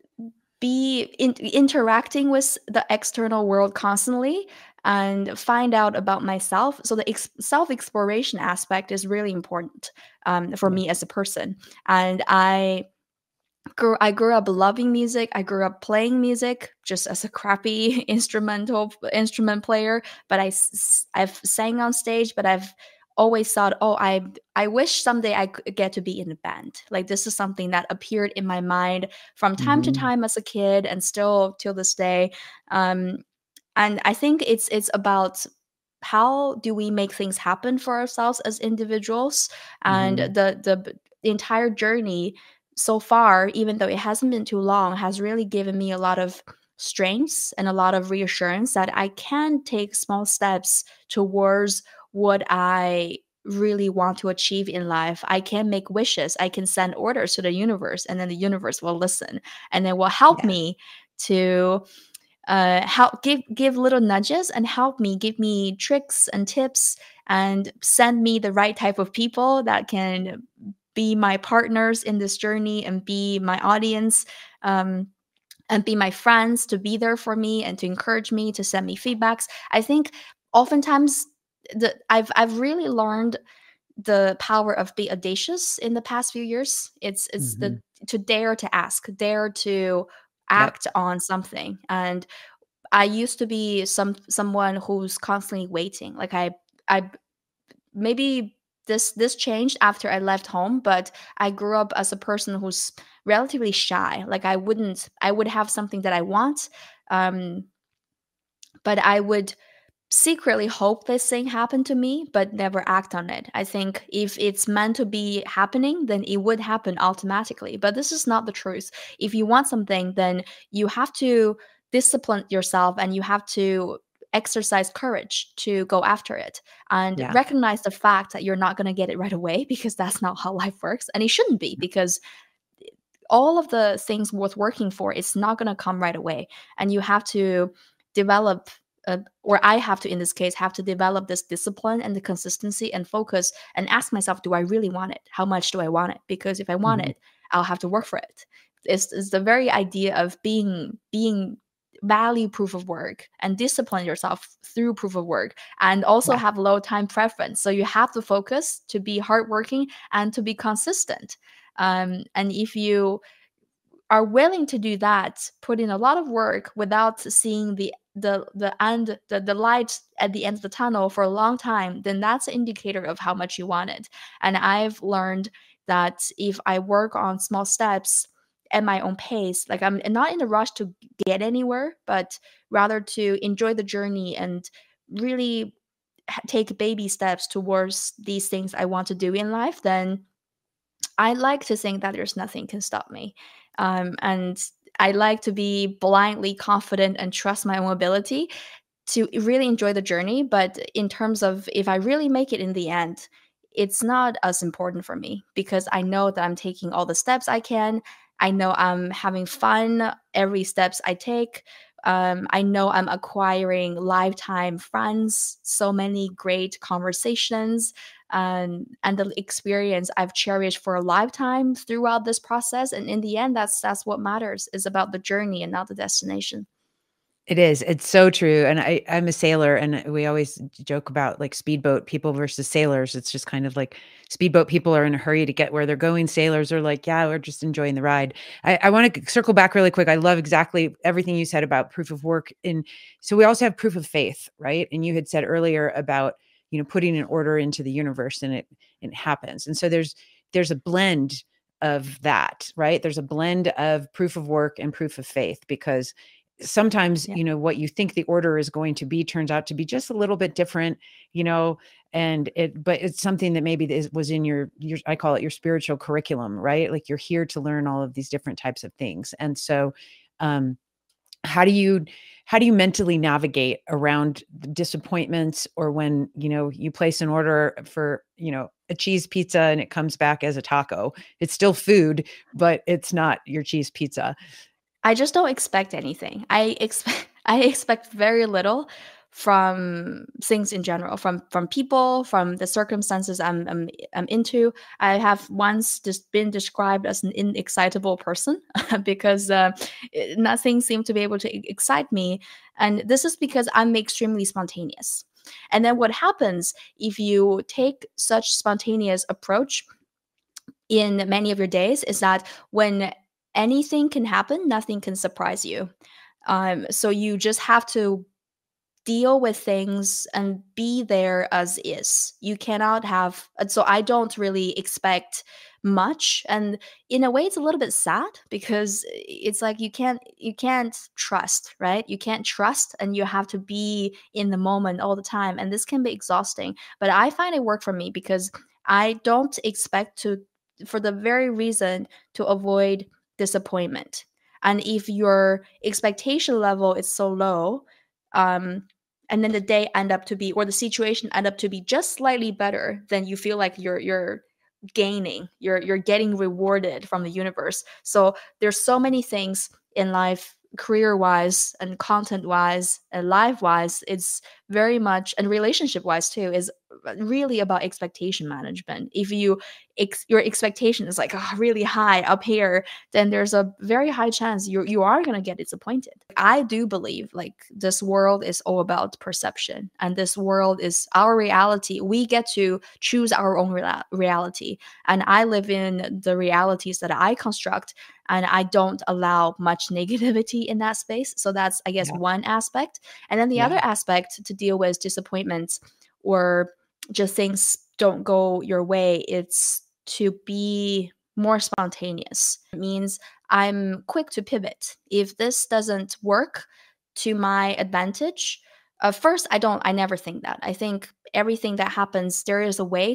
be interacting with the external world constantly and find out about myself. So the self exploration aspect is really important for Yeah. me as a person. And I grew up loving music. I grew up playing music just as a crappy instrument player. But I've sang on stage, but I've always thought, oh, I wish someday I could get to be in a band. Like, this is something that appeared in my mind from time to Mhm. time as a kid, and still till this day. Um, and I think it's about how do we make things happen for ourselves as individuals. And Mhm. the entire journey so far, even though it hasn't been too long, has really given me a lot of strengths and a lot of reassurance that I can take small steps towards what I really want to achieve in life. I can make wishes, I can send orders to the universe, and then the universe will listen, and then will help Yeah. me to help give little nudges and help me, give me tricks and tips, and send me the right type of people that can be my partners in this journey and be my audience, um, and be my friends, to be there for me and to encourage me, to send me feedbacks. I think oftentimes I've really learned the power of be audacious in the past few years. It's the Mhm. to dare to ask, dare to Yep. act on something. And I used to be someone who's constantly waiting. Like, I maybe this changed after I left home, but I grew up as a person who's relatively shy. Like, I would have something that I want, um, but I would secretly hope this thing happened to me, but never act on it. I think if it's meant to be happening, then it would happen automatically. But this is not the truth. If you want something, then you have to discipline yourself, and you have to exercise courage to go after it, and Yeah. recognize the fact that you're not going to get it right away, because that's not how life works. And it shouldn't be, because all of the things worth working for, it's not going to come right away. And you have to develop, or I have to, in this case, have to develop this discipline and the consistency and focus, and ask myself, do I really want it? How much do I want it? Because if I want Mhm. it, I'll have to work for it. It's the very idea of being value proof of work, and discipline yourself through proof of work, and also Yeah. have low time preference. So you have to focus to be hardworking and to be consistent. And if you are willing to do that, put in a lot of work without seeing the light at the end of the tunnel for a long time, then that's an indicator of how much you want it. And I've learned that if I work on small steps at my own pace, like, I'm not in a rush to get anywhere, but rather to enjoy the journey and really take baby steps towards these things I want to do in life, then I like to think that there's nothing can stop me. And I like to be blindly confident and trust my own ability to really enjoy the journey. But in terms of if I really make it in the end, it's not as important for me because I know that I'm taking all the steps I can. I know I'm having fun every steps I take. I know I'm acquiring lifetime friends, so many great conversations, and the experience I've cherished for a lifetime throughout this process. And in the end, that's what matters, is about the journey and not the destination. It is. It's so true. And I'm a sailor, and we always joke about like speedboat people versus sailors. It's just kind of like speedboat people are in a hurry to get where they're going. Sailors are like, yeah, we're just enjoying the ride. I want to circle back really quick. I love exactly everything you said about proof of work. And so we also have proof of faith, right? And you had said earlier about, putting an order into the universe, and it happens. And so there's a blend of that, right? There's a blend of proof of work and proof of faith, because sometimes, Yeah. what you think the order is going to be turns out to be just a little bit different, you know, but it's something that maybe was in your, I call it your spiritual curriculum, right? Like you're here to learn all of these different types of things. And so, um, how do you, how do you mentally navigate around the disappointments, or when, you place an order for, a cheese pizza and it comes back as a taco? It's still food, but it's not your cheese pizza. I just don't expect anything. I expect very little from things in general, from people, from the circumstances I'm into. I have once just been described as an inexcitable person because nothing seemed to be able to excite me, and this is because I'm extremely spontaneous. And then what happens if you take such spontaneous approach in many of your days is that when anything can happen, nothing can surprise you. So you just have to deal with things and be there as is. You cannot have, so I don't really expect much. And in a way it's a little bit sad because it's like you can't trust, right? You can't trust and you have to be in the moment all the time, and this can be exhausting. But I find it work for me because I don't expect to, for the very reason to avoid disappointment. And if your expectation level is so low, um and then the day end up to be, or the situation end up to be just slightly better, then you feel like you're gaining, you're getting rewarded from the universe. So there's so many things in life, career wise and content wise and life wise, it's very much, and relationship wise too, is really about expectation management. If your expectation is like, really high up here, then there's a very high chance you are going to get disappointed. I do believe like this world is all about perception, and this world is our reality. We get to choose our own reality, and I live in the realities that I construct, and I don't allow much negativity in that space. So that's, I guess, Yeah. one aspect. And then the other Yeah. aspect to deal with disappointments or just things don't go your way, it's to be more spontaneous. It means I'm quick to pivot. If this doesn't work to my advantage, first, I never think that. I think everything that happens, there is a way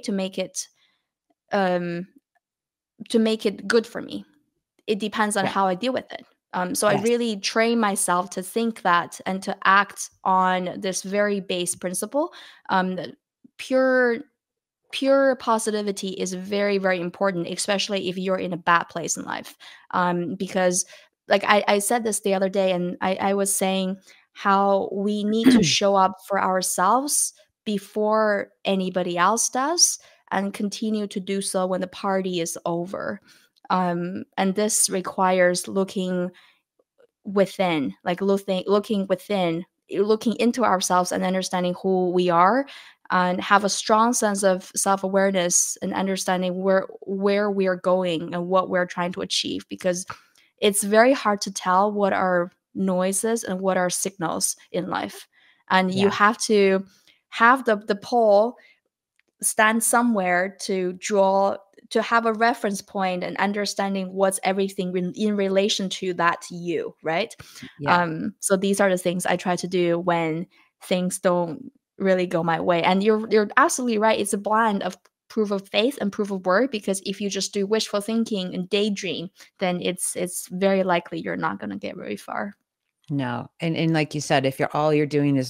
um, to make it good for me. It depends on Yeah. how I deal with it. So I Yes. really train myself to think that and to act on this very base principle. That pure pure positivity is very very important, especially if you're in a bad place in life. Because like I said this the other day, and I was saying how we need to show up for ourselves before anybody else does, and continue to do so when the party is over. And this requires looking within, like looking within, looking into ourselves and understanding who we are, and have a strong sense of self-awareness and understanding where we are going and what we're trying to achieve, because it's very hard to tell what are noises and what are signals in life. And you Yeah. have to have the pole stand somewhere to draw, to have a reference point and understanding what's everything in relation to that you, right? Yeah. So these are the things I try to do when things don't really go my way. And you're absolutely right, it's a blend of proof of faith and proof of work, because if you just do wishful thinking and daydream, then it's very likely you're not going to get very far. No. And like you said, if you're all you're doing is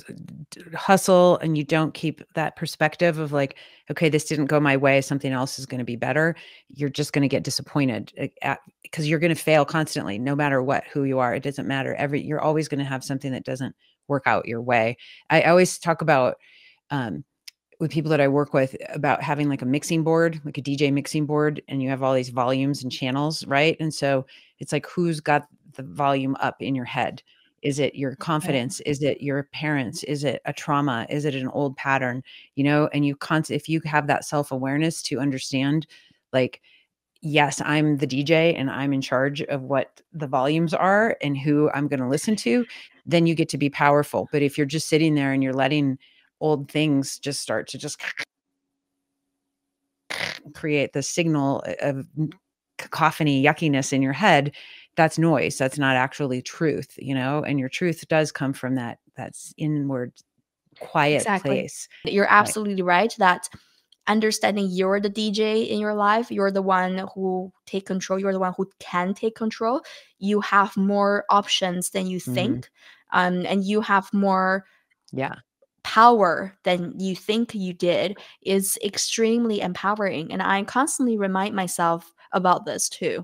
hustle and you don't keep that perspective of like, okay, this didn't go my way, something else is going to be better, you're just going to get disappointed because you're going to fail constantly, no matter who you are. It doesn't matter. You're always going to have something that doesn't work out your way. I always talk about, with people that I work with, about having like a mixing board, like a DJ mixing board, and you have all these volumes and channels, right? And so it's like, who's got the volume up in your head? Is it your confidence? Is it your parents? Is it a trauma? Is it an old pattern? And if you have that self-awareness to understand, like, yes, I'm the DJ and I'm in charge of what the volumes are and who I'm going to listen to, then you get to be powerful. But if you're just sitting there and you're letting old things just start to just create the signal of cacophony, yuckiness in your head, that's noise. That's not actually truth, and your truth does come from that's inward, quiet place. You're absolutely right that understanding you're the DJ in your life, you're the one who take control, you're the one who can take control. You have more options than you think, and you have more power than you think you did, is extremely empowering. And I constantly remind myself about this too.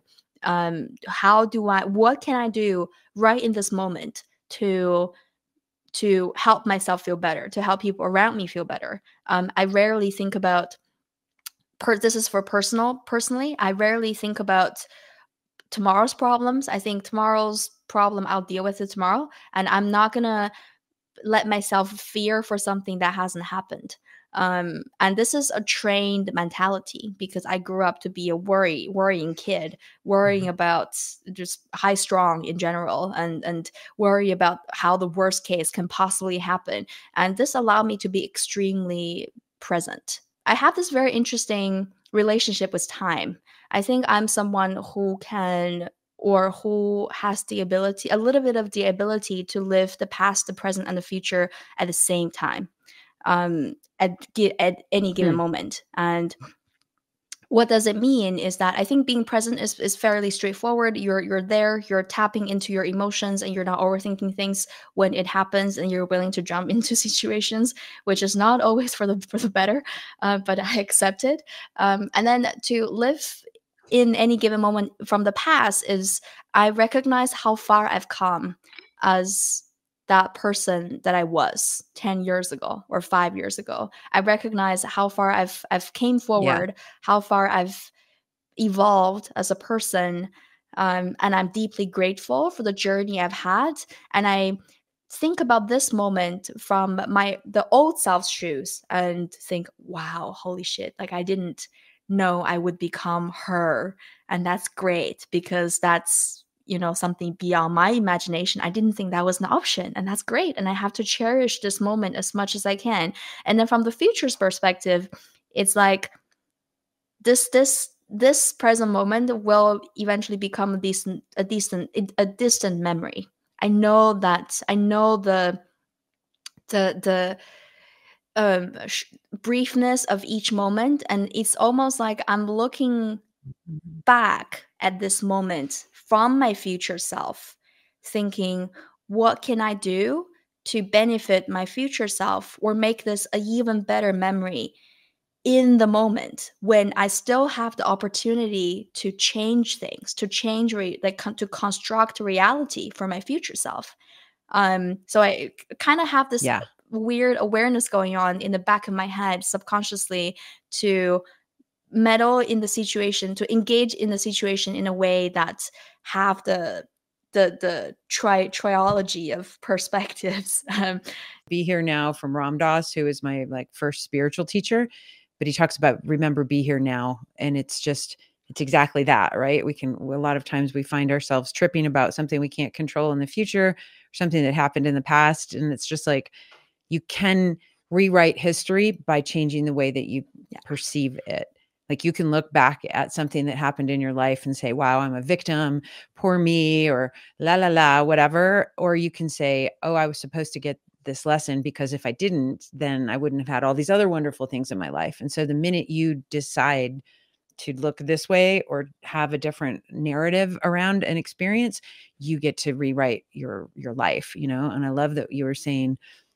What can I do right in this moment to help myself feel better, to help people around me feel better? I rarely think about this is for personally, I rarely think about tomorrow's problems. I think tomorrow's problem, I'll deal with it tomorrow, and I'm not gonna let myself fear for something that hasn't happened. And this is a trained mentality because I grew up to be a worrying kid, worrying about just high strung in general, and worry about how the worst case can possibly happen. And this allowed me to be extremely present. I have this very interesting relationship with time. I think I'm someone who can, or who has the ability, a little bit of the ability, to live the past, the present, and the future at the same time, at any given moment. And what does it mean is that I think being present is fairly straightforward. You're there, you're tapping into your emotions, and you're not overthinking things when it happens, and you're willing to jump into situations, which is not always for the better, but I accept it. And then to live in any given moment from the past is, I recognize how far I've come as that person that I was 10 years ago or 5 years ago. I recognize how far I've came forward, how far I've evolved as a person, and I'm deeply grateful for the journey I've had. And I think about this moment from the old self's shoes and think, wow, holy shit, like I didn't know I would become her. And that's great because that's, something beyond my imagination. I didn't think that was an option, and that's great. And I have to cherish this moment as much as I can. And then from the future's perspective, it's like this present moment will eventually become a distant memory. I know that. I know the briefness of each moment, and it's almost like I'm looking back at this moment from my future self, thinking, what can I do to benefit my future self or make this an even better memory in the moment when I still have the opportunity to change things, to to construct reality for my future self. So I kind of have this weird awareness going on in the back of my head subconsciously to meddle in the situation, to engage in the situation in a way that have the triology of perspectives. Be Here Now from Ram Dass, who is my first spiritual teacher, but he talks about remember, be here now. And it's exactly that, right? A lot of times we find ourselves tripping about something we can't control in the future, or something that happened in the past. And it's just like, you can rewrite history by changing the way that you perceive it. Like, you can look back at something that happened in your life and say, wow, I'm a victim, poor me, or la, la, la, whatever. Or you can say, oh, I was supposed to get this lesson because if I didn't, then I wouldn't have had all these other wonderful things in my life. And so the minute you decide to look this way or have a different narrative around an experience, you get to rewrite your life, And I love that you were saying,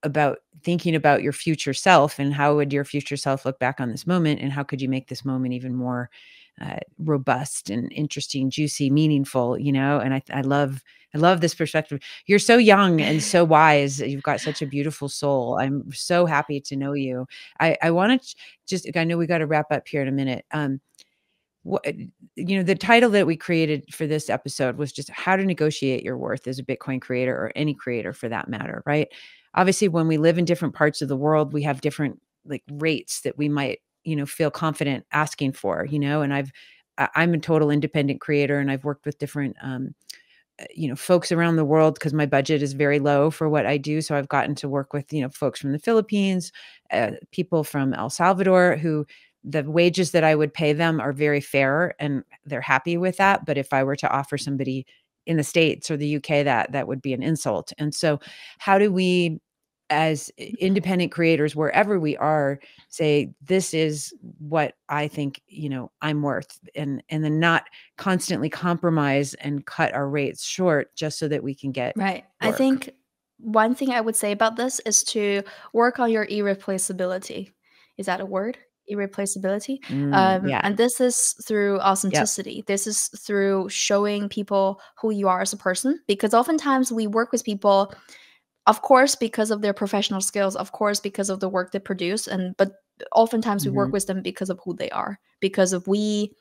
about thinking about your future self and how would your future self look back on this moment and how could you make this moment even more robust and interesting, juicy, meaningful, and I love this perspective. You're so young and so wise. You've got such a beautiful soul. I'm so happy to know you. I want to just, I know we got to wrap up here in a minute. What, the title that we created for this episode was just how to negotiate your worth as a Bitcoin creator or any creator for that matter, right? Obviously, when we live in different parts of the world, we have different like rates that we might, feel confident asking for, and I'm a total independent creator and I've worked with different, folks around the world because my budget is very low for what I do. So I've gotten to work with, folks from the Philippines, people from El Salvador who the wages that I would pay them are very fair and they're happy with that. But if I were to offer somebody in the States or the UK, that would be an insult. And so how do we, as independent creators, wherever we are, say, this is what I think, I'm worth, and then not constantly compromise and cut our rates short just so that we can get Right. I work. think one thing I would say about this is to work on your irreplaceability. Is that a word? Irreplaceability. Yeah. And this is through Yep. authenticity. This is through showing people who you are as a person. Because oftentimes we work with people, of course, because of their professional skills, of course, because of the work they produce, but oftentimes we work Mhm. with them because of who they are, because of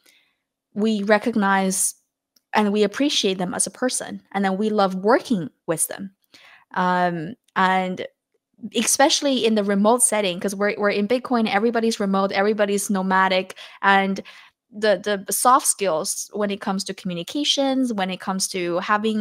we recognize and we appreciate them as a person, and then we love working with them. And especially in the remote setting, because we're in Bitcoin, everybody's remote, everybody's nomadic, and the soft skills when it comes to communications, when it comes to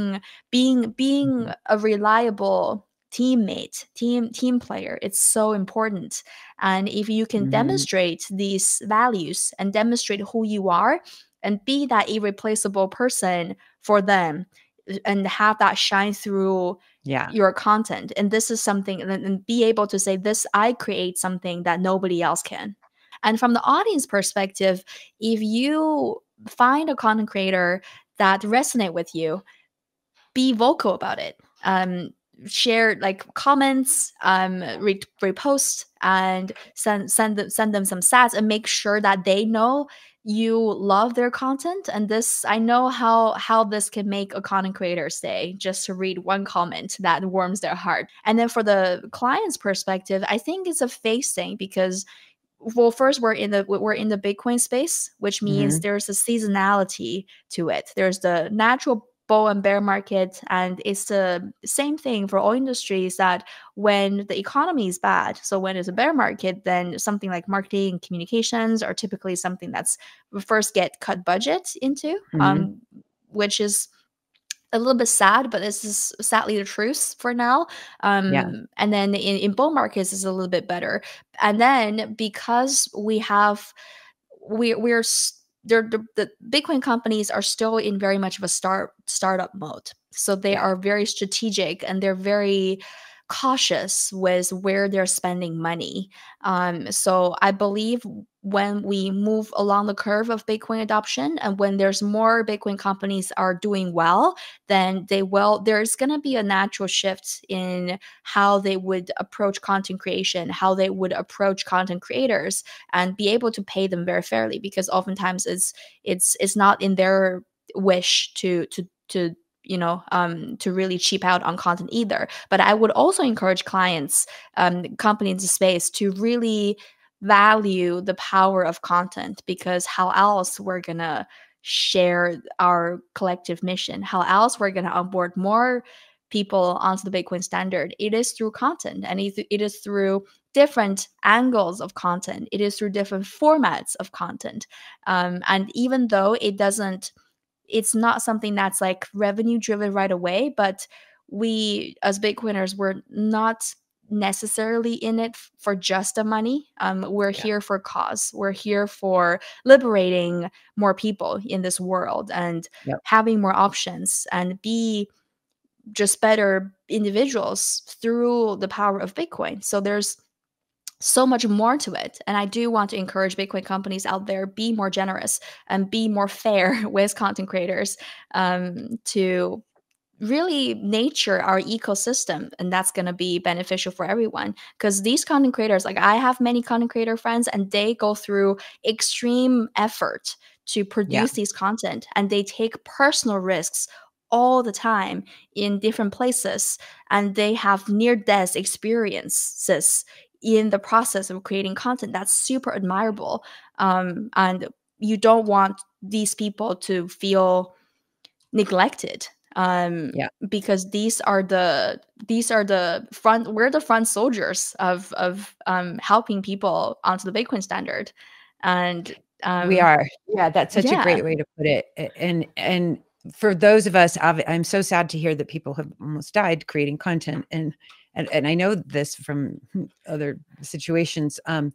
being Mhm. a reliable teammate, team player, it's so important. And if you can Mhm. demonstrate these values and demonstrate who you are and be that irreplaceable person for them, and have that shine through Yeah. your content, and this is something, and be able to say, this, I create something that nobody else can. And from the audience perspective, if you find a content creator that resonate with you, be vocal about it. Share like comments, repost, and send them some stats, and make sure that they know you love their content. And this, I know how this can make a content creator's day, just to read one comment that warms their heart. And then for the client's perspective, I think it's a face thing, because, well, first, we're in the Bitcoin space, which means Mhm. there's a seasonality to it. There's the natural bull and bear market, and it's the same thing for all industries, that when the economy is bad, so when it's a bear market, then something like marketing and communications are typically something that's first get cut budget into, Mhm. which is a little bit sad, but this is sadly the truth for now. Yeah. And then in bull markets is a little bit better. And then because we're the Bitcoin companies are still in very much of a startup mode. So they Yeah. are very strategic, and they're very cautious with where they're spending money. So I believe when we move along the curve of Bitcoin adoption, and when there's more Bitcoin companies are doing well, then there's going to be a natural shift in how they would approach content creation, how they would approach content creators, and be able to pay them very fairly, because oftentimes it's not in their wish to to really cheap out on content either. But I would also encourage clients, companies in the space, to really value the power of content, because how else we're gonna share our collective mission, how else we're gonna onboard more people onto the Bitcoin standard? It is through content, and it is through different angles of content, it is through different formats of content. And even though it's not something that's like revenue driven right away, but we as Bitcoiners, we're not necessarily in it for just the money. We're Yeah. here for cause. We're here for liberating more people in this world, and Yep. having more options, and be just better individuals through the power of Bitcoin. So there's so much more to it. And I do want to encourage Bitcoin companies out there, be more generous and be more fair with content creators, to really nature our ecosystem, and that's going to be beneficial for everyone. Because these content creators, like I have many content creator friends, and they go through extreme effort to Yeah. produce these content, and they take personal risks all the time in different places, and they have near death experiences in the process of creating content. That's super admirable. And you don't want these people to feel neglected, Yeah. because these are the front we're the front soldiers of helping people onto the Bitcoin standard. And We are. Yeah, that's such a yeah. great way to put it. And for those of us, I'm so sad to hear that people have almost died creating content, and I know this from other situations.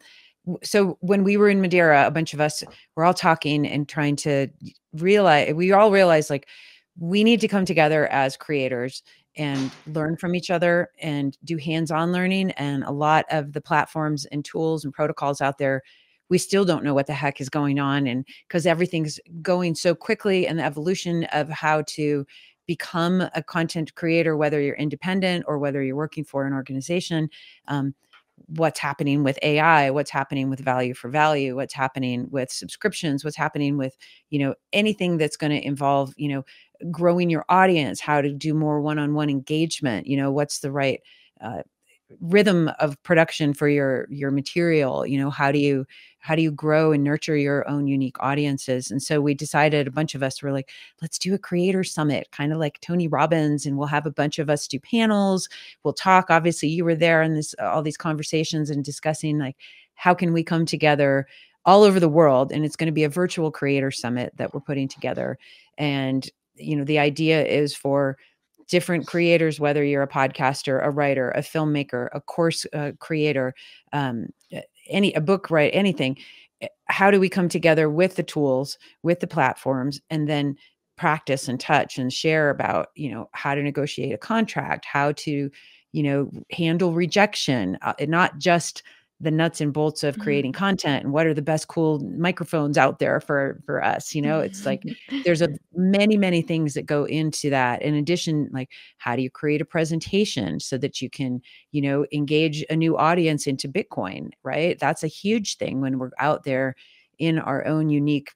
So when we were in Madeira, a bunch of us were all talking and trying to realize, we all realized like we need to come together as creators and learn from each other and do hands-on learning. And a lot of the platforms and tools and protocols out there, we still don't know what the heck is going on. And because everything's going so quickly, and the evolution of how to become a content creator, whether you're independent or whether you're working for an organization, what's happening with AI, what's happening with value for value, what's happening with subscriptions, what's happening with, anything that's going to involve, growing your audience, how to do more one-on-one engagement, what's the right uh, rhythm of production for your material, how do you grow and nurture your own unique audiences. And so we decided, a bunch of us were like, let's do a creator summit, kind of like Tony Robbins, and we'll have a bunch of us do panels. We'll talk, obviously you were there in this all these conversations and discussing like how can we come together all over the world. And it's going to be a virtual creator summit that we're putting together. And the idea is for different creators, whether you're a podcaster, a writer, a filmmaker, a course creator, a book writer, anything. How do we come together with the tools, with the platforms, and then practice and touch and share about, how to negotiate a contract, how to, handle rejection, and not just the nuts and bolts of creating content and what are the best cool microphones out there for us. It's like there's a many things that go into that. In addition, like how do you create a presentation so that you can, engage a new audience into Bitcoin, right? That's a huge thing when we're out there in our own unique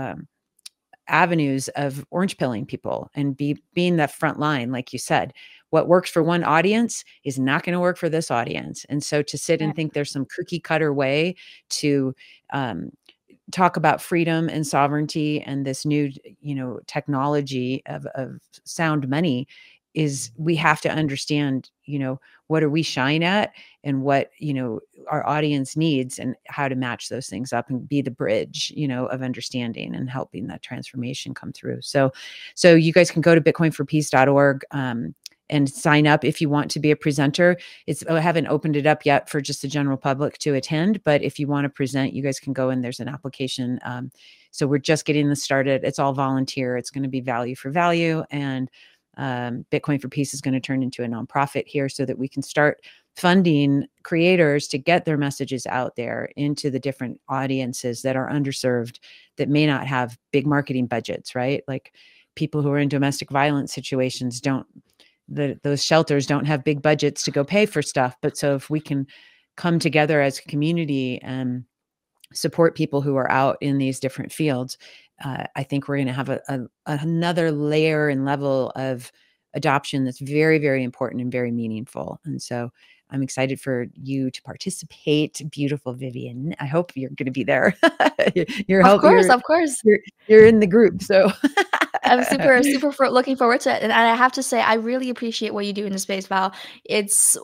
avenues of orange pilling people and being that front line. Like you said, what works for one audience is not going to work for this audience. And so to sit and think there's some cookie cutter way to talk about freedom and sovereignty and this new, technology of sound money, is we have to understand, what are we shying at and what, our audience needs, and how to match those things up and be the bridge, of understanding and helping that transformation come through. So you guys can go to bitcoinforpeace.org, and sign up if you want to be a presenter. I haven't opened it up yet for just the general public to attend, but if you want to present, you guys can go and there's an application. So we're just getting this started. It's all volunteer. It's going to be value for value. And Bitcoin for Peace is going to turn into a nonprofit here so that we can start funding creators to get their messages out there into the different audiences that are underserved, that may not have big marketing budgets, right? Like people who are in domestic violence situations those shelters don't have big budgets to go pay for stuff. But so if we can come together as a community and support people who are out in these different fields, I think we're going to have another layer and level of adoption that's very, very important and very meaningful. And so I'm excited for you to participate. Beautiful Vivian. I hope you're going to be there. Of course. You're in the group. So I'm super looking forward to it. And I have to say, I really appreciate what you do in the space, Val. It's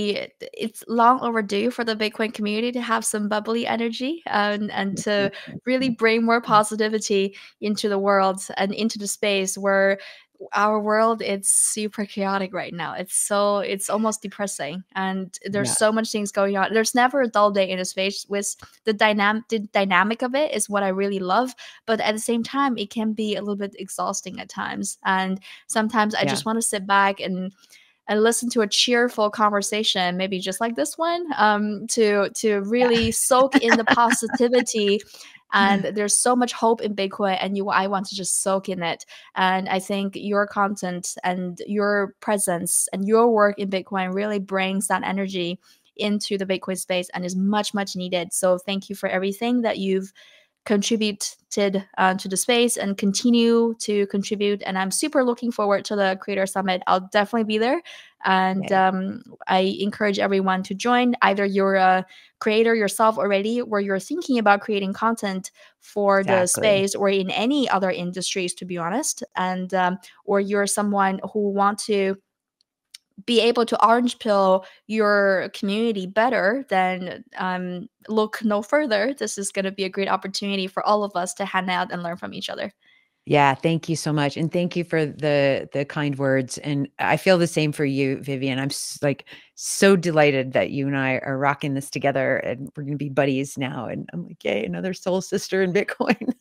long overdue for the Bitcoin community to have some bubbly energy, and to really bring more positivity into the world and into the space where our world, it's super chaotic right now. It's almost depressing, and there's so much things going on. There's never a dull day in the space. With the dynamic of it is what I really love, but at the same time it can be a little bit exhausting at times, and sometimes I just want to sit back and listen to a cheerful conversation, maybe just like this one, to really soak in the positivity And there's so much hope in Bitcoin, and I want to just soak in it. And I think your content and your presence and your work in Bitcoin really brings that energy into the Bitcoin space and is much, much needed. So thank you for everything that you've contributed to the space and continue to contribute. And I'm super looking forward to the Creator Summit. I'll definitely be there. And I encourage everyone to join. Either you're a creator yourself already, where you're thinking about creating content for the space, or in any other industries, to be honest. And or you're someone who want to be able to orange pill your community better, then look no further. This is going to be a great opportunity for all of us to hang out and learn from each other. Yeah, thank you so much, and thank you for the kind words. And I feel the same for you, Vivian. I'm like so delighted that you and I are rocking this together, and we're going to be buddies now. And I'm like, yay, another soul sister in Bitcoin.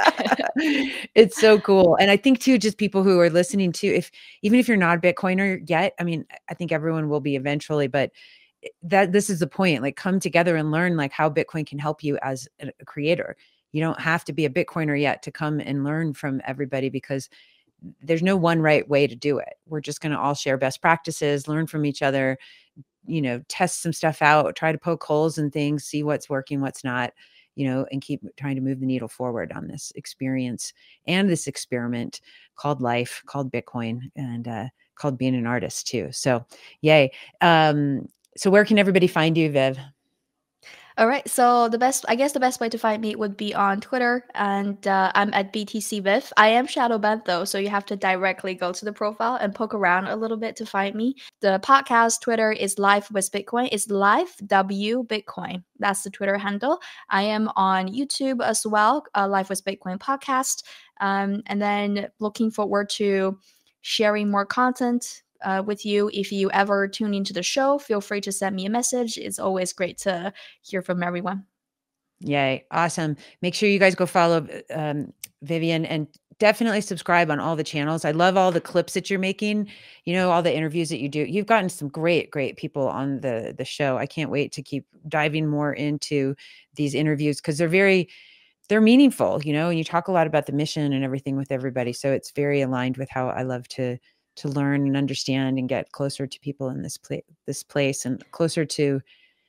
It's so cool. And I think too, just people who are listening to, even if you're not a Bitcoiner yet, I mean, I think everyone will be eventually, but this is the point. Like, come together and learn like how Bitcoin can help you as a creator. You don't have to be a Bitcoiner yet to come and learn from everybody, because there's no one right way to do it. We're just going to all share best practices, learn from each other, test some stuff out, try to poke holes in things, see what's working, what's not, and keep trying to move the needle forward on this experience and this experiment called life, called Bitcoin, and called being an artist too. So yay. So where can everybody find you, Viv? All right. So the best way to find me would be on Twitter, and I'm at BTCViv. I am shadow banned though, so you have to directly go to the profile and poke around a little bit to find me. The podcast Twitter is Live with Bitcoin. It's Live W Bitcoin. That's the Twitter handle. I am on YouTube as well, Live with Bitcoin podcast. And then looking forward to sharing more content with you. If you ever tune into the show, feel free to send me a message. It's always great to hear from everyone. Yay. Awesome. Make sure you guys go follow Vivian, and definitely subscribe on all the channels. I love all the clips that you're making, all the interviews that you do. You've gotten some great people on the show. I can't wait to keep diving more into these interviews, because they're meaningful, and you talk a lot about the mission and everything with everybody. So it's very aligned with how I love to learn and understand and get closer to people in this place, and closer to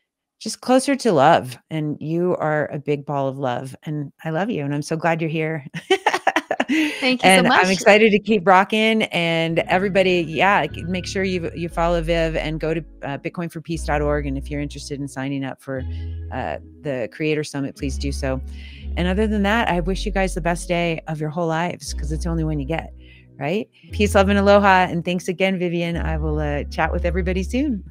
love. And you are a big ball of love, and I love you. And I'm so glad you're here. Thank you so much. I'm excited to keep rocking. And everybody, make sure you follow Viv and go to bitcoinforpeace.org. And if you're interested in signing up for the Creator Summit, please do so. And other than that, I wish you guys the best day of your whole lives, because it's the only one you get. Right? Peace, love, and aloha. And thanks again, Vivian. I will chat with everybody soon.